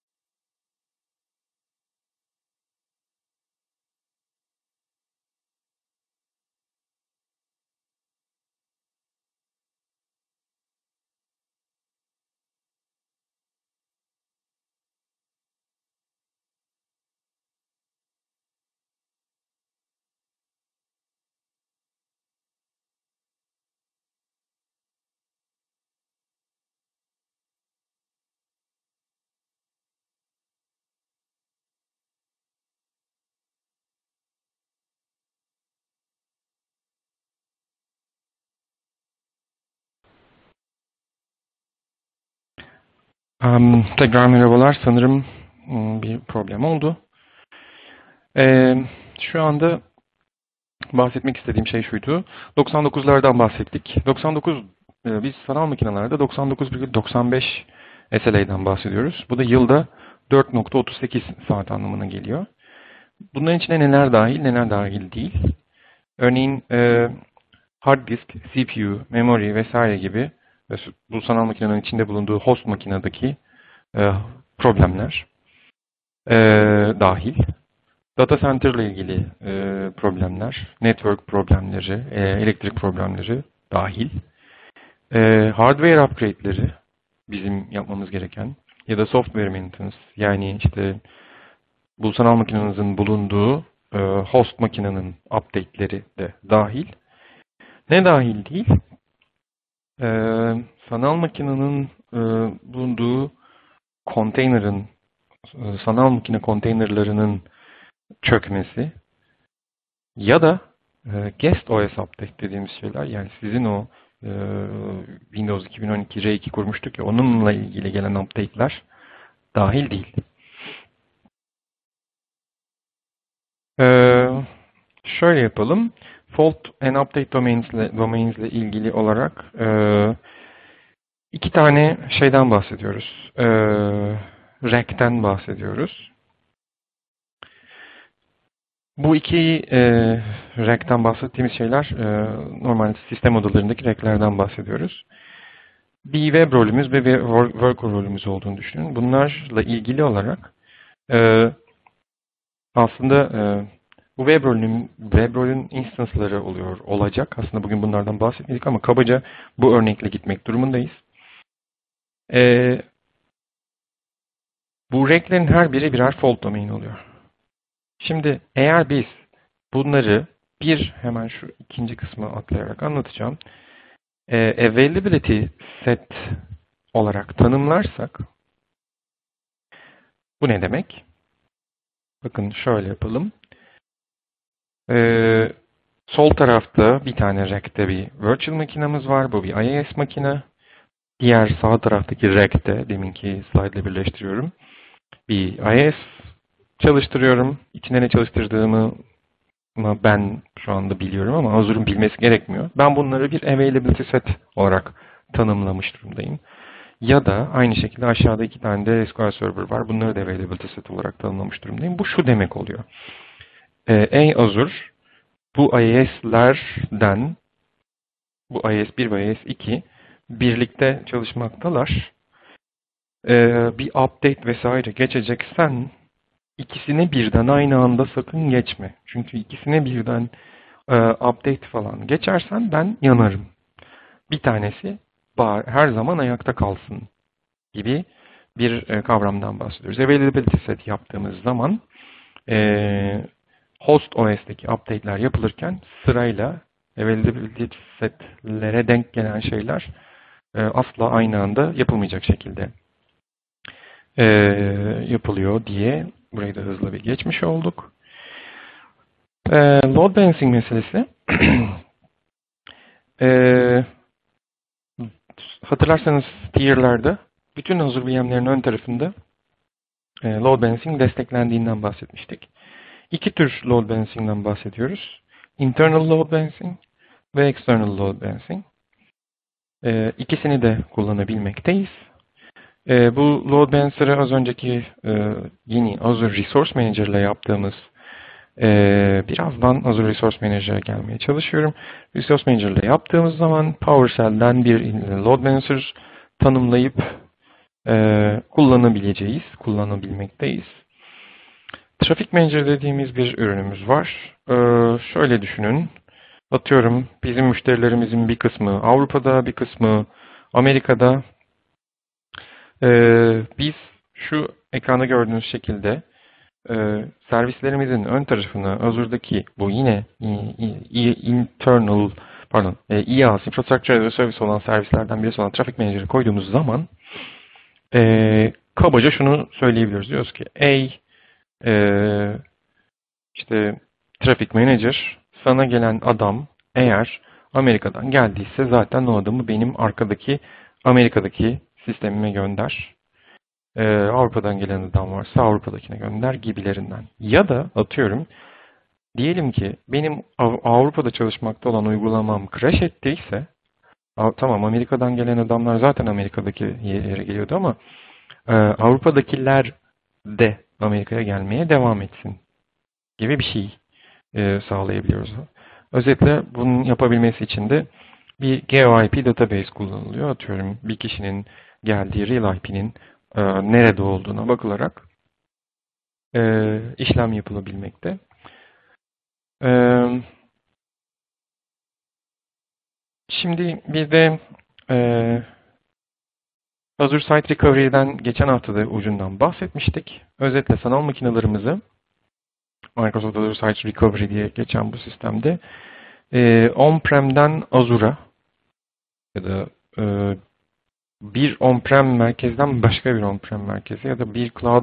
Tekrar merhabalar. Sanırım bir problem oldu. Şu anda bahsetmek istediğim şey şuydu. 99'lardan bahsettik. Biz sanal makinelerde 99,95 SLA'dan bahsediyoruz. Bu da yılda 4,38 saat anlamına geliyor. Bunların içine neler dahil, neler dahil değil. Örneğin hard disk, CPU, memory vesaire gibi bu sanal makinenin içinde bulunduğu host makinedeki problemler dahil. Data center ile ilgili problemler, network problemleri, elektrik problemleri dahil. Hardware upgrade'leri bizim yapmamız gereken ya da software maintenance, yani işte bu sanal makinenizin bulunduğu host makinenin update'leri de dahil. Ne dahil değil? Sanal makinenin bulunduğu konteynerin, sanal makine konteynerlarının çökmesi ya da guest OS update dediğimiz şeyler, yani sizin o Windows 2012 R2 kurmuştuk ya, onunla ilgili gelen update'ler dahil değil. Şöyle yapalım. Fault and update domains ile ilgili olarak iki tane şeyden bahsediyoruz. RAC'ten bahsediyoruz. Bu iki RAC'ten bahsettiğimiz şeyler normal sistem odalarındaki RAC'lerden bahsediyoruz. Bir web rolümüz ve bir worker rolümüz olduğunu düşünün. Bunlarla ilgili olarak aslında bu web rolün instance'ları olacak. Aslında bugün bunlardan bahsetmedik ama kabaca bu örnekle gitmek durumundayız. Bu RAC'lerin her biri birer fault domain oluyor. Şimdi eğer biz bunları hemen şu ikinci kısmı atlayarak anlatacağım. Availability set olarak tanımlarsak bu ne demek? Bakın şöyle yapalım. Sol tarafta bir tane rack'te bir virtual makinemiz var. Bu bir IaaS makine. Diğer sağ taraftaki rack'te, deminki slide ile birleştiriyorum, bir IaaS çalıştırıyorum. İçinde ne çalıştırdığımı ben şu anda biliyorum ama Azure'un bilmesi gerekmiyor. Ben bunları bir availability set olarak tanımlamış durumdayım. Ya da aynı şekilde aşağıda iki tane de SQL Server var. Bunları da availability set olarak tanımlamış durumdayım. Bu şu demek oluyor. Ey Azure, bu IaaS'lerden, bu IaaS 1 ve IaaS 2 birlikte çalışmaktalar. Bir update vesaire geçeceksen ikisine birden aynı anda sakın geçme. Çünkü ikisine birden update falan geçersen ben yanarım. Bir tanesi her zaman ayakta kalsın gibi bir kavramdan bahsediyoruz. Availability set yaptığımız zaman host OS'teki update'ler yapılırken sırayla availability setlere denk gelen şeyler asla aynı anda yapılmayacak şekilde yapılıyor diye burayı da hızlı bir geçmiş olduk. Load balancing meselesi. Hatırlarsanız tier'larda bütün Azure VM'lerin ön tarafında load balancing desteklendiğinden bahsetmiştik. İki tür load balancing'den bahsediyoruz. Internal load balancing ve external load balancing. İkisini de kullanabilmekteyiz. Bu load balancer'ı az önceki yeni Azure Resource Manager ile yaptığımız birazdan Azure Resource Manager'a gelmeye çalışıyorum. Resource Manager ile yaptığımız zaman PowerShell'den bir load balancer tanımlayıp kullanabilmekteyiz. Traffic Manager dediğimiz bir ürünümüz var. Şöyle düşünün. Atıyorum bizim müşterilerimizin bir kısmı Avrupa'da, bir kısmı Amerika'da. Biz şu ekranda gördüğünüz şekilde servislerimizin ön tarafına Azure'daki bu yine IaaS, Infrastructure as a Service olan servislerden birisi olan Traffic Manager'ı koyduğumuz zaman kabaca şunu söyleyebiliyoruz. Diyoruz ki işte Traffic Manager, sana gelen adam eğer Amerika'dan geldiyse zaten o adamı benim Amerika'daki sistemime gönder. Avrupa'dan gelen adam varsa Avrupa'dakine gönder gibilerinden. Ya da atıyorum diyelim ki benim Avrupa'da çalışmakta olan uygulamam crash ettiyse tamam Amerika'dan gelen adamlar zaten Amerika'daki yere geliyordu ama Avrupa'dakiler de Amerika'ya gelmeye devam etsin gibi bir şey sağlayabiliyoruz. Özetle bunun yapabilmesi için de bir GeoIP database kullanılıyor. Atıyorum bir kişinin geldiği real IP'nin nerede olduğuna bakılarak işlem yapılabilmekte. Şimdi bir de Azure Site Recovery'den geçen hafta da ucundan bahsetmiştik. Özetle sanal makinelerimizi Microsoft Azure Site Recovery diye geçen bu sistemde on-prem'den Azure'a ya da bir on-prem merkezden başka bir on-prem merkeze ya da bir cloud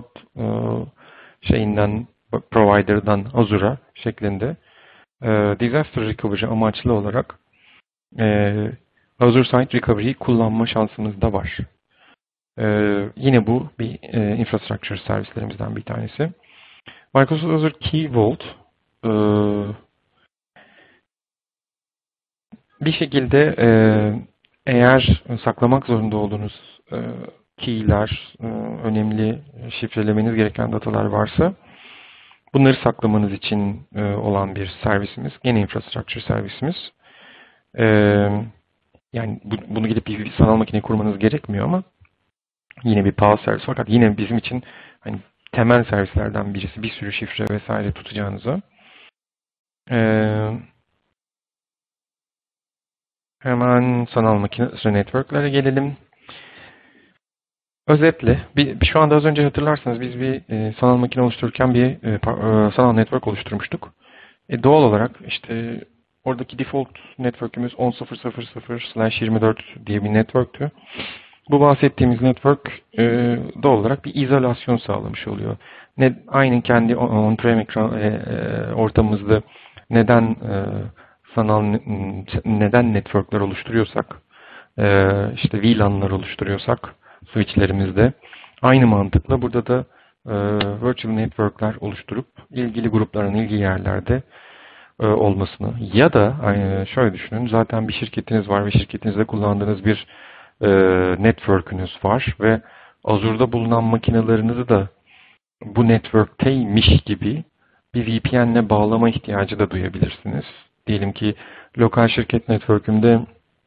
provider'dan Azure'a şeklinde disaster recovery amaçlı olarak Azure Site Recovery'yi kullanma şansımız da var. Yine bu bir infrastructure servislerimizden bir tanesi. Microsoft Azure Key Vault bir şekilde eğer saklamak zorunda olduğunuz key'ler, önemli şifrelemeniz gereken datalar varsa bunları saklamanız için olan bir servisimiz. Gene infrastructure servisimiz. Yani bunu gidip bir sanal makine kurmanız gerekmiyor ama yine bir PaaS servis. Fakat yine bizim için hani temel servislerden birisi. Bir sürü şifre vesaire tutacağınıza. Hemen sanal makine network'lere gelelim. Özetle, şu anda az önce hatırlarsanız biz bir sanal makine oluştururken bir sanal network oluşturmuştuk. Doğal olarak işte oradaki default network'ümüz 10.0.0.0/24 diye bir network'tü. Bu bahsettiğimiz network doğal olarak bir izolasyon sağlamış oluyor. Aynı kendi on-prem ortamımızda neden network'ler oluşturuyorsak, işte VLAN'lar oluşturuyorsak switch'lerimizde aynı mantıkla burada da virtual network'ler oluşturup ilgili grupların ilgili yerlerde olmasını ya da şöyle düşünün, zaten bir şirketiniz var ve şirketinizde kullandığınız bir network'ünüz var ve Azure'da bulunan makinelerinizi de bu network'teymiş gibi bir VPN'le bağlama ihtiyacı da duyabilirsiniz. Diyelim ki lokal şirket network'ümde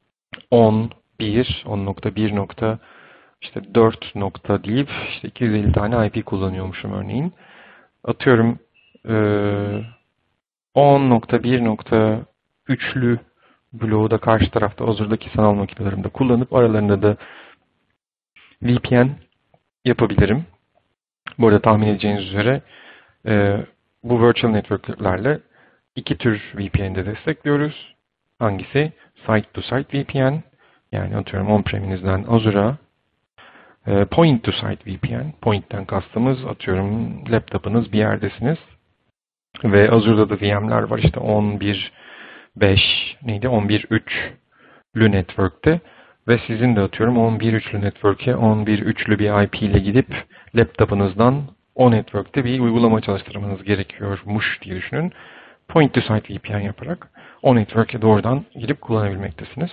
10.1 işte 4 nokta deyip işte 250 tane IP kullanıyormuşum örneğin. Atıyorum 10.1.3'lü bloğu da karşı tarafta Azure'daki sanal makinelerimde kullanıp aralarında da VPN yapabilirim. Bu arada tahmin edeceğiniz üzere bu virtual network'lerle iki tür VPN'de destekliyoruz. Hangisi? Site-to-site VPN. Yani atıyorum on-preminizden Azure'a point-to-site VPN. Point'ten kastımız atıyorum laptop'ınız bir yerdesiniz. Ve Azure'da da VM'ler var. İşte 11.3'lü network'te ve sizin de atıyorum 11.3'lü network'e 11.3'lü bir IP ile gidip laptop'ınızdan o network'te bir uygulama çalıştırmanız gerekiyormuş diye düşünün. Point to site VPN yaparak o network'e doğrudan girip kullanabilmektesiniz.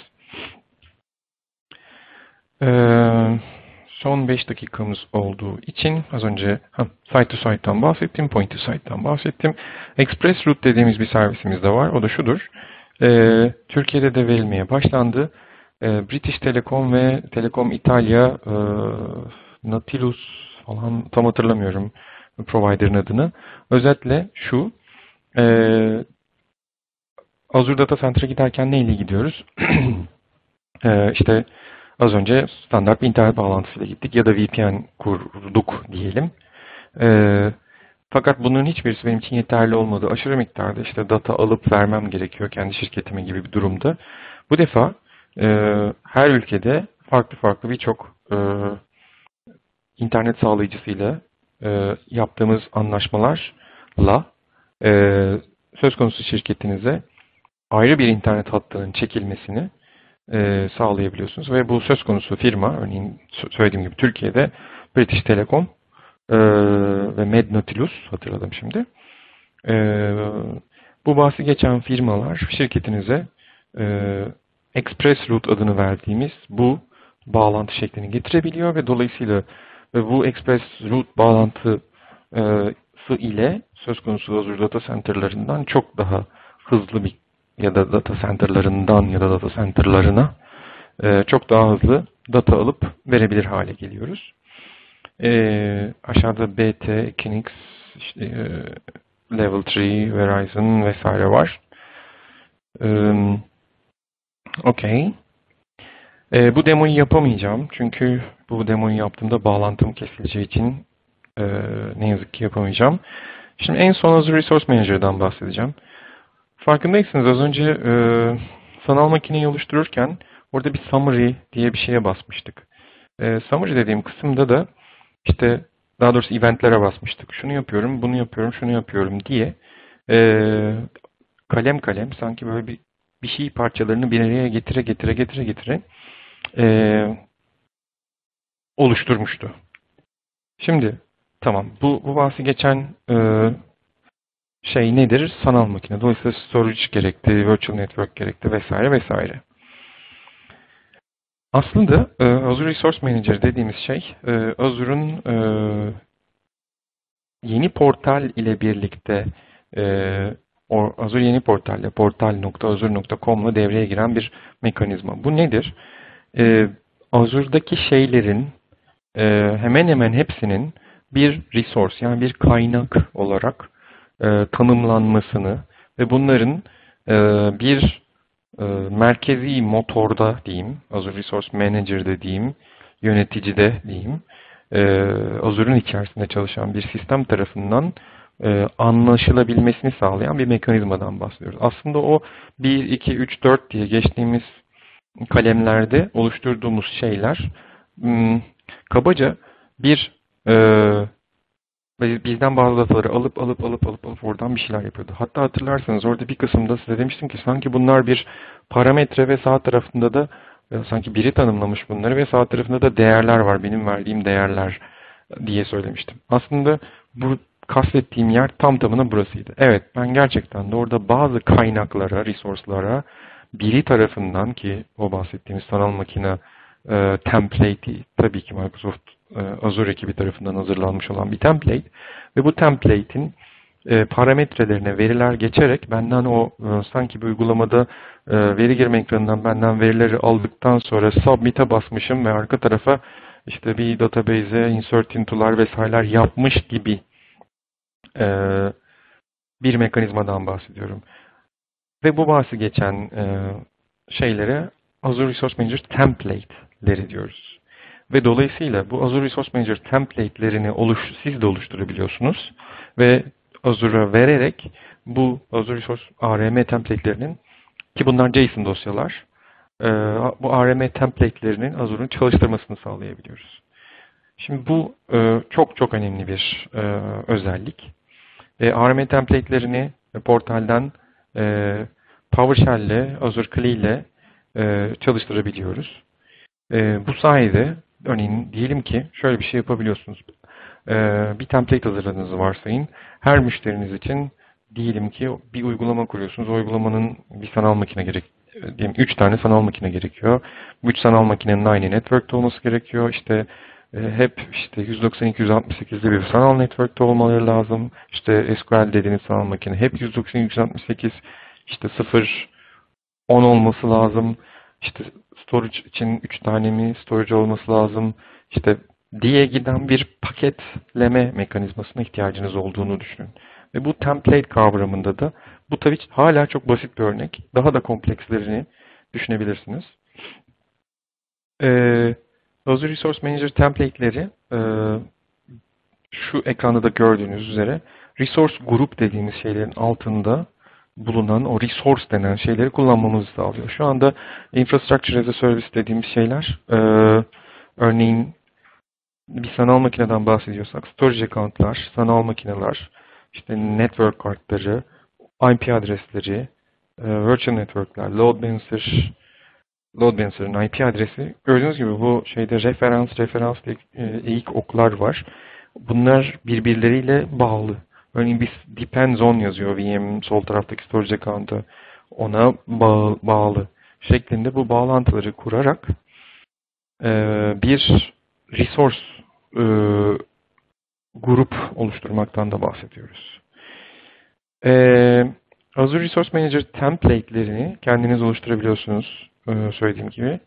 Son 5 dakikamız olduğu için az önce site to site'dan bahsettim, point to site'dan bahsettim. Express Route dediğimiz bir servisimiz de var. O da şudur. Türkiye'de de verilmeye başlandı. British Telecom ve Telecom Italia Nautilus falan tam hatırlamıyorum provider'ın adını. Özetle şu, Azure Data Center'a giderken neyle gidiyoruz? İşte az önce standart bir internet bağlantısıyla gittik ya da VPN kurduk diyelim. Fakat bunların hiçbirisi benim için yeterli olmadı. Aşırı miktarda işte data alıp vermem gerekiyor kendi şirketime gibi bir durumda. Bu defa her ülkede farklı farklı birçok internet sağlayıcısıyla yaptığımız anlaşmalarla söz konusu şirketinize ayrı bir internet hattının çekilmesini sağlayabiliyorsunuz. Ve bu söz konusu firma, örneğin söylediğim gibi Türkiye'de British Telecom ve MedNautilus, hatırladım şimdi. Bu bahsi geçen firmalar şirketinize Express Route adını verdiğimiz bu bağlantı şeklini getirebiliyor ve dolayısıyla bu Express Route bağlantısı ile söz konusu Azure Data Center'larından çok daha hızlı bir ya da data center'larından ya da data center'larına çok daha hızlı data alıp verebilir hale geliyoruz. Aşağıda BT, Equinix, işte, Level 3, Verizon vesaire var. Okey. Bu demoyu yapamayacağım. Çünkü bu demoyu yaptığımda bağlantım kesileceği için ne yazık ki yapamayacağım. Şimdi en son Azure Resource Manager'dan bahsedeceğim. Farkındaysanız az önce sanal makineyi oluştururken orada bir summary diye bir şeye basmıştık. Summary dediğim kısımda da işte daha doğrusu eventlere basmıştık. Şunu yapıyorum, bunu yapıyorum, şunu yapıyorum diye kalem kalem sanki böyle bir şey parçalarını bir araya getire oluşturmuştu. Şimdi tamam bu bahsi geçen şey nedir? Sanal makine. Dolayısıyla storage gerekti, virtual network gerekti vesaire vesaire. Aslında Azure Resource Manager dediğimiz şey Azure'un yeni portal ile birlikte Azure yeni portal ile portal.azure.com ile devreye giren bir mekanizma. Bu nedir? Azure'daki şeylerin hemen hemen hepsinin bir resource yani bir kaynak olarak tanımlanmasını ve bunların bir merkezi motorda diyeyim, Azure Resource Manager'da diyeyim, yöneticide diyeyim, Azure'un içerisinde çalışan bir sistem tarafından anlaşılabilmesini sağlayan bir mekanizmadan bahsediyoruz. Aslında o 1, 2, 3, 4 diye geçtiğimiz kalemlerde oluşturduğumuz şeyler kabaca bir bizden bazı dataları alıp oradan bir şeyler yapıyordu. Hatta hatırlarsanız orada bir kısımda size demiştim ki sanki bunlar bir parametre ve sağ tarafında da sanki biri tanımlamış bunları ve sağ tarafında da değerler var. Benim verdiğim değerler diye söylemiştim. Aslında bu kastettiğim yer tam tamına burasıydı. Evet, ben gerçekten de orada bazı kaynaklara, resource'lara biri tarafından ki o bahsettiğimiz sanal makine template'i tabii ki Microsoft Azure ekibi tarafından hazırlanmış olan bir template ve bu template'in parametrelerine veriler geçerek benden o sanki bir uygulamada veri girme ekranından benden verileri aldıktan sonra submit'e basmışım ve arka tarafa işte bir database'e insert into'lar vesaireler yapmış gibi bir mekanizmadan bahsediyorum. Ve bu bahsi geçen şeylere Azure Resource Manager template'leri diyoruz. Ve dolayısıyla bu Azure Resource Manager template'lerini siz de oluşturabiliyorsunuz. Ve Azure'a vererek bu Azure Resource ARM template'lerinin ki bunlar JSON dosyalar bu ARM template'lerinin Azure'un çalıştırmasını sağlayabiliyoruz. Şimdi bu çok çok önemli bir özellik. ARM template'lerini portalden PowerShell ile Azure CLI ile çalıştırabiliyoruz. Bu sayede örneğin diyelim ki şöyle bir şey yapabiliyorsunuz. Bir template hazırladığınızı varsayın. Her müşteriniz için diyelim ki bir uygulama kuruyorsunuz. O uygulamanın bir sanal makine diyelim 3 tane sanal makine gerekiyor. Bu 3 sanal makinenin aynı network'te olması gerekiyor. İşte hep işte 192.168'de bir sanal network'te olmaları lazım. İşte SQL dediğiniz sanal makine hep 192.168 işte 0 10 olması lazım. İşte storage için 3 tane mi storage olması lazım. İşte diye giden bir paketleme mekanizmasına ihtiyacınız olduğunu düşünün. Ve bu template kavramında da bu tabii hala çok basit bir örnek. Daha da komplekslerini düşünebilirsiniz. Azure Resource Manager template'leri şu ekranda da gördüğünüz üzere resource group dediğimiz şeylerin altında bulunan o resource denen şeyleri kullanmamızı sağlıyor. Şu anda infrastructure as a service dediğimiz şeyler örneğin bir sanal makineden bahsediyorsak storage account'lar, sanal makineler, işte network kartları, IP adresleri, virtual network'ler, load balancer'ın IP adresi. Gördüğünüz gibi bu şeyde referans diye eğik oklar var. Bunlar birbirleriyle bağlı. Örneğin biz depends on yazıyor VM sol taraftaki storage account'a. Ona bağlı şeklinde bu bağlantıları kurarak bir resource grup oluşturmaktan da bahsediyoruz. Azure Resource Manager template'lerini kendiniz oluşturabiliyorsunuz söylediğim gibi.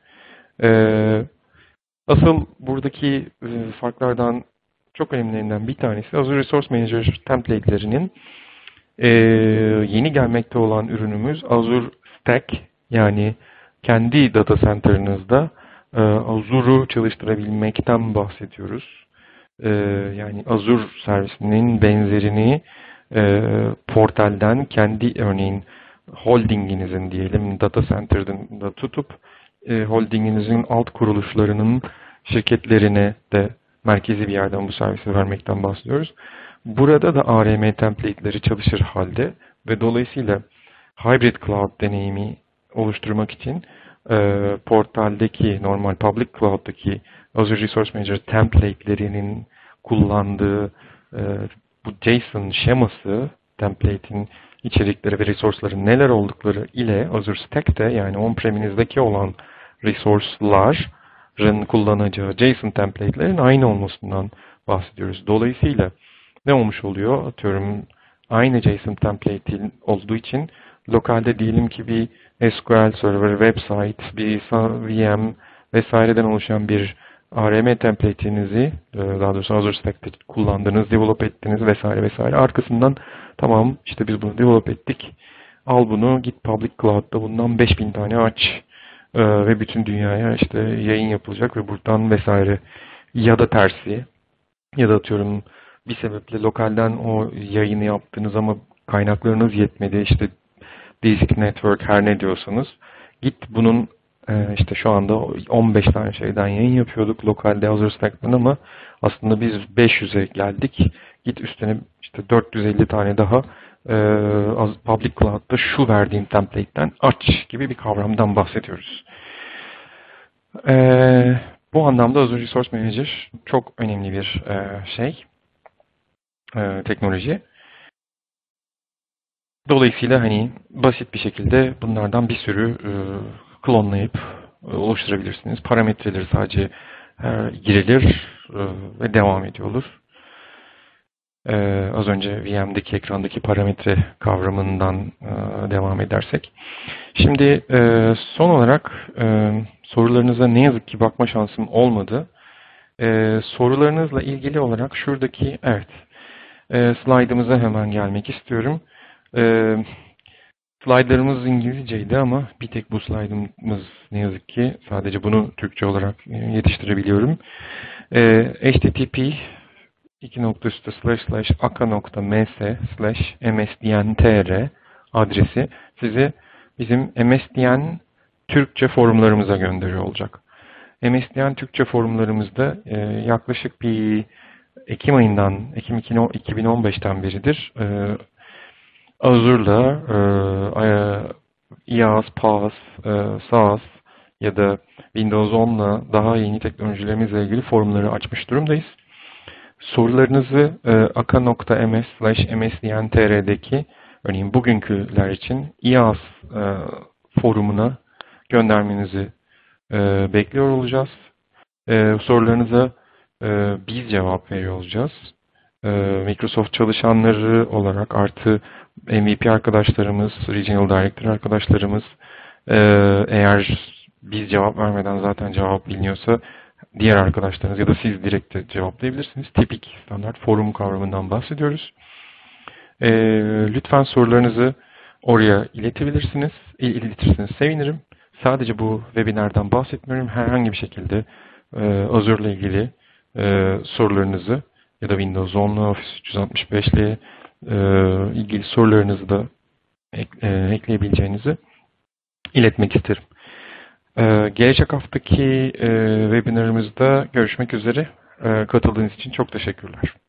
Asıl buradaki farklardan çok önemlilerinden bir tanesi Azure Resource Manager template'lerinin yeni gelmekte olan ürünümüz Azure Stack, yani kendi data center'ınızda Azure'u çalıştırabilmekten bahsediyoruz. Yani Azure servisinin benzerini portalden kendi örneğin holdinginizin diyelim data center'da tutup holdinginizin alt kuruluşlarının şirketlerine de merkezi bir yerden bu servisi vermekten bahsediyoruz. Burada da ARM template'leri çalışır halde ve dolayısıyla hybrid cloud deneyimi oluşturmak için portaldeki normal public cloud'daki Azure Resource Manager template'lerinin kullandığı bu JSON şeması, template'in içerikleri ve resource'ların neler oldukları ile Azure Stack'te yani on-premise'deki olan resource'ların kullanacağı JSON template'lerin aynı olmasından bahsediyoruz. Dolayısıyla ne olmuş oluyor? Atıyorum aynı JSON template olduğu için lokalde diyelim ki bir SQL Server, website, bir VM vesaireden oluşan bir ARM template'inizi daha doğrusu Azure Stack'te kullandınız, develop ettiniz vesaire vesaire. Arkasından tamam işte biz bunu develop ettik. Al bunu git public cloud'da bundan 5000 tane aç ve bütün dünyaya işte yayın yapılacak ve buradan vesaire ya da tersi ya da atıyorum bir sebeple lokalden o yayını yaptınız ama kaynaklarınız yetmedi işte basic network her ne diyorsanız git bunun işte şu anda 15 tane şeyden yayın yapıyorduk lokalde Azure Stack'tan ama aslında biz 500'e geldik. Git üstüne işte 450 tane daha public cloud'da şu verdiğim template'ten aç gibi bir kavramdan bahsediyoruz. Bu anlamda Azure Resource Manager çok önemli bir teknoloji. Dolayısıyla hani basit bir şekilde bunlardan bir sürü klonlayıp oluşturabilirsiniz. Parametreleri sadece girilir ve devam ediyor. Az önce VM'deki ekrandaki parametre kavramından devam edersek. Şimdi son olarak sorularınıza ne yazık ki bakma şansım olmadı. Sorularınızla ilgili olarak şuradaki slaytımıza hemen gelmek istiyorum. Slaytlarımız İngilizceydi ama bir tek bu slaytımız ne yazık ki sadece bunu Türkçe olarak yetiştirebiliyorum. http://aka.ms/msdn.tr adresi sizi bizim MSDN Türkçe forumlarımıza gönderiyor olacak. MSDN Türkçe forumlarımızda yaklaşık bir Ekim 2015'ten beridir Azure'la IaaS, PaaS, SaaS ya da Windows 10'la daha yeni teknolojilerimizle ilgili forumları açmış durumdayız. Sorularınızı aka.ms/msdn.tr'deki örneğin bugünküler için IaaS forumuna göndermenizi bekliyor olacağız. Sorularınıza biz cevap veriyor olacağız. Microsoft çalışanları olarak artı MVP arkadaşlarımız, Regional Director arkadaşlarımız eğer biz cevap vermeden zaten cevap biliniyorsa diğer arkadaşlarınız ya da siz direkt de cevaplayabilirsiniz. Tipik standart forum kavramından bahsediyoruz. Lütfen sorularınızı oraya iletebilirsiniz. İletirseniz sevinirim. Sadece bu webinardan bahsetmiyorum. Herhangi bir şekilde Azure'la ilgili sorularınızı ya da Windows 10'la, Office 365 ile ilgili sorularınızı da ekleyebileceğinizi iletmek isterim. Gelecek haftaki webinarımızda görüşmek üzere. Katıldığınız için çok teşekkürler.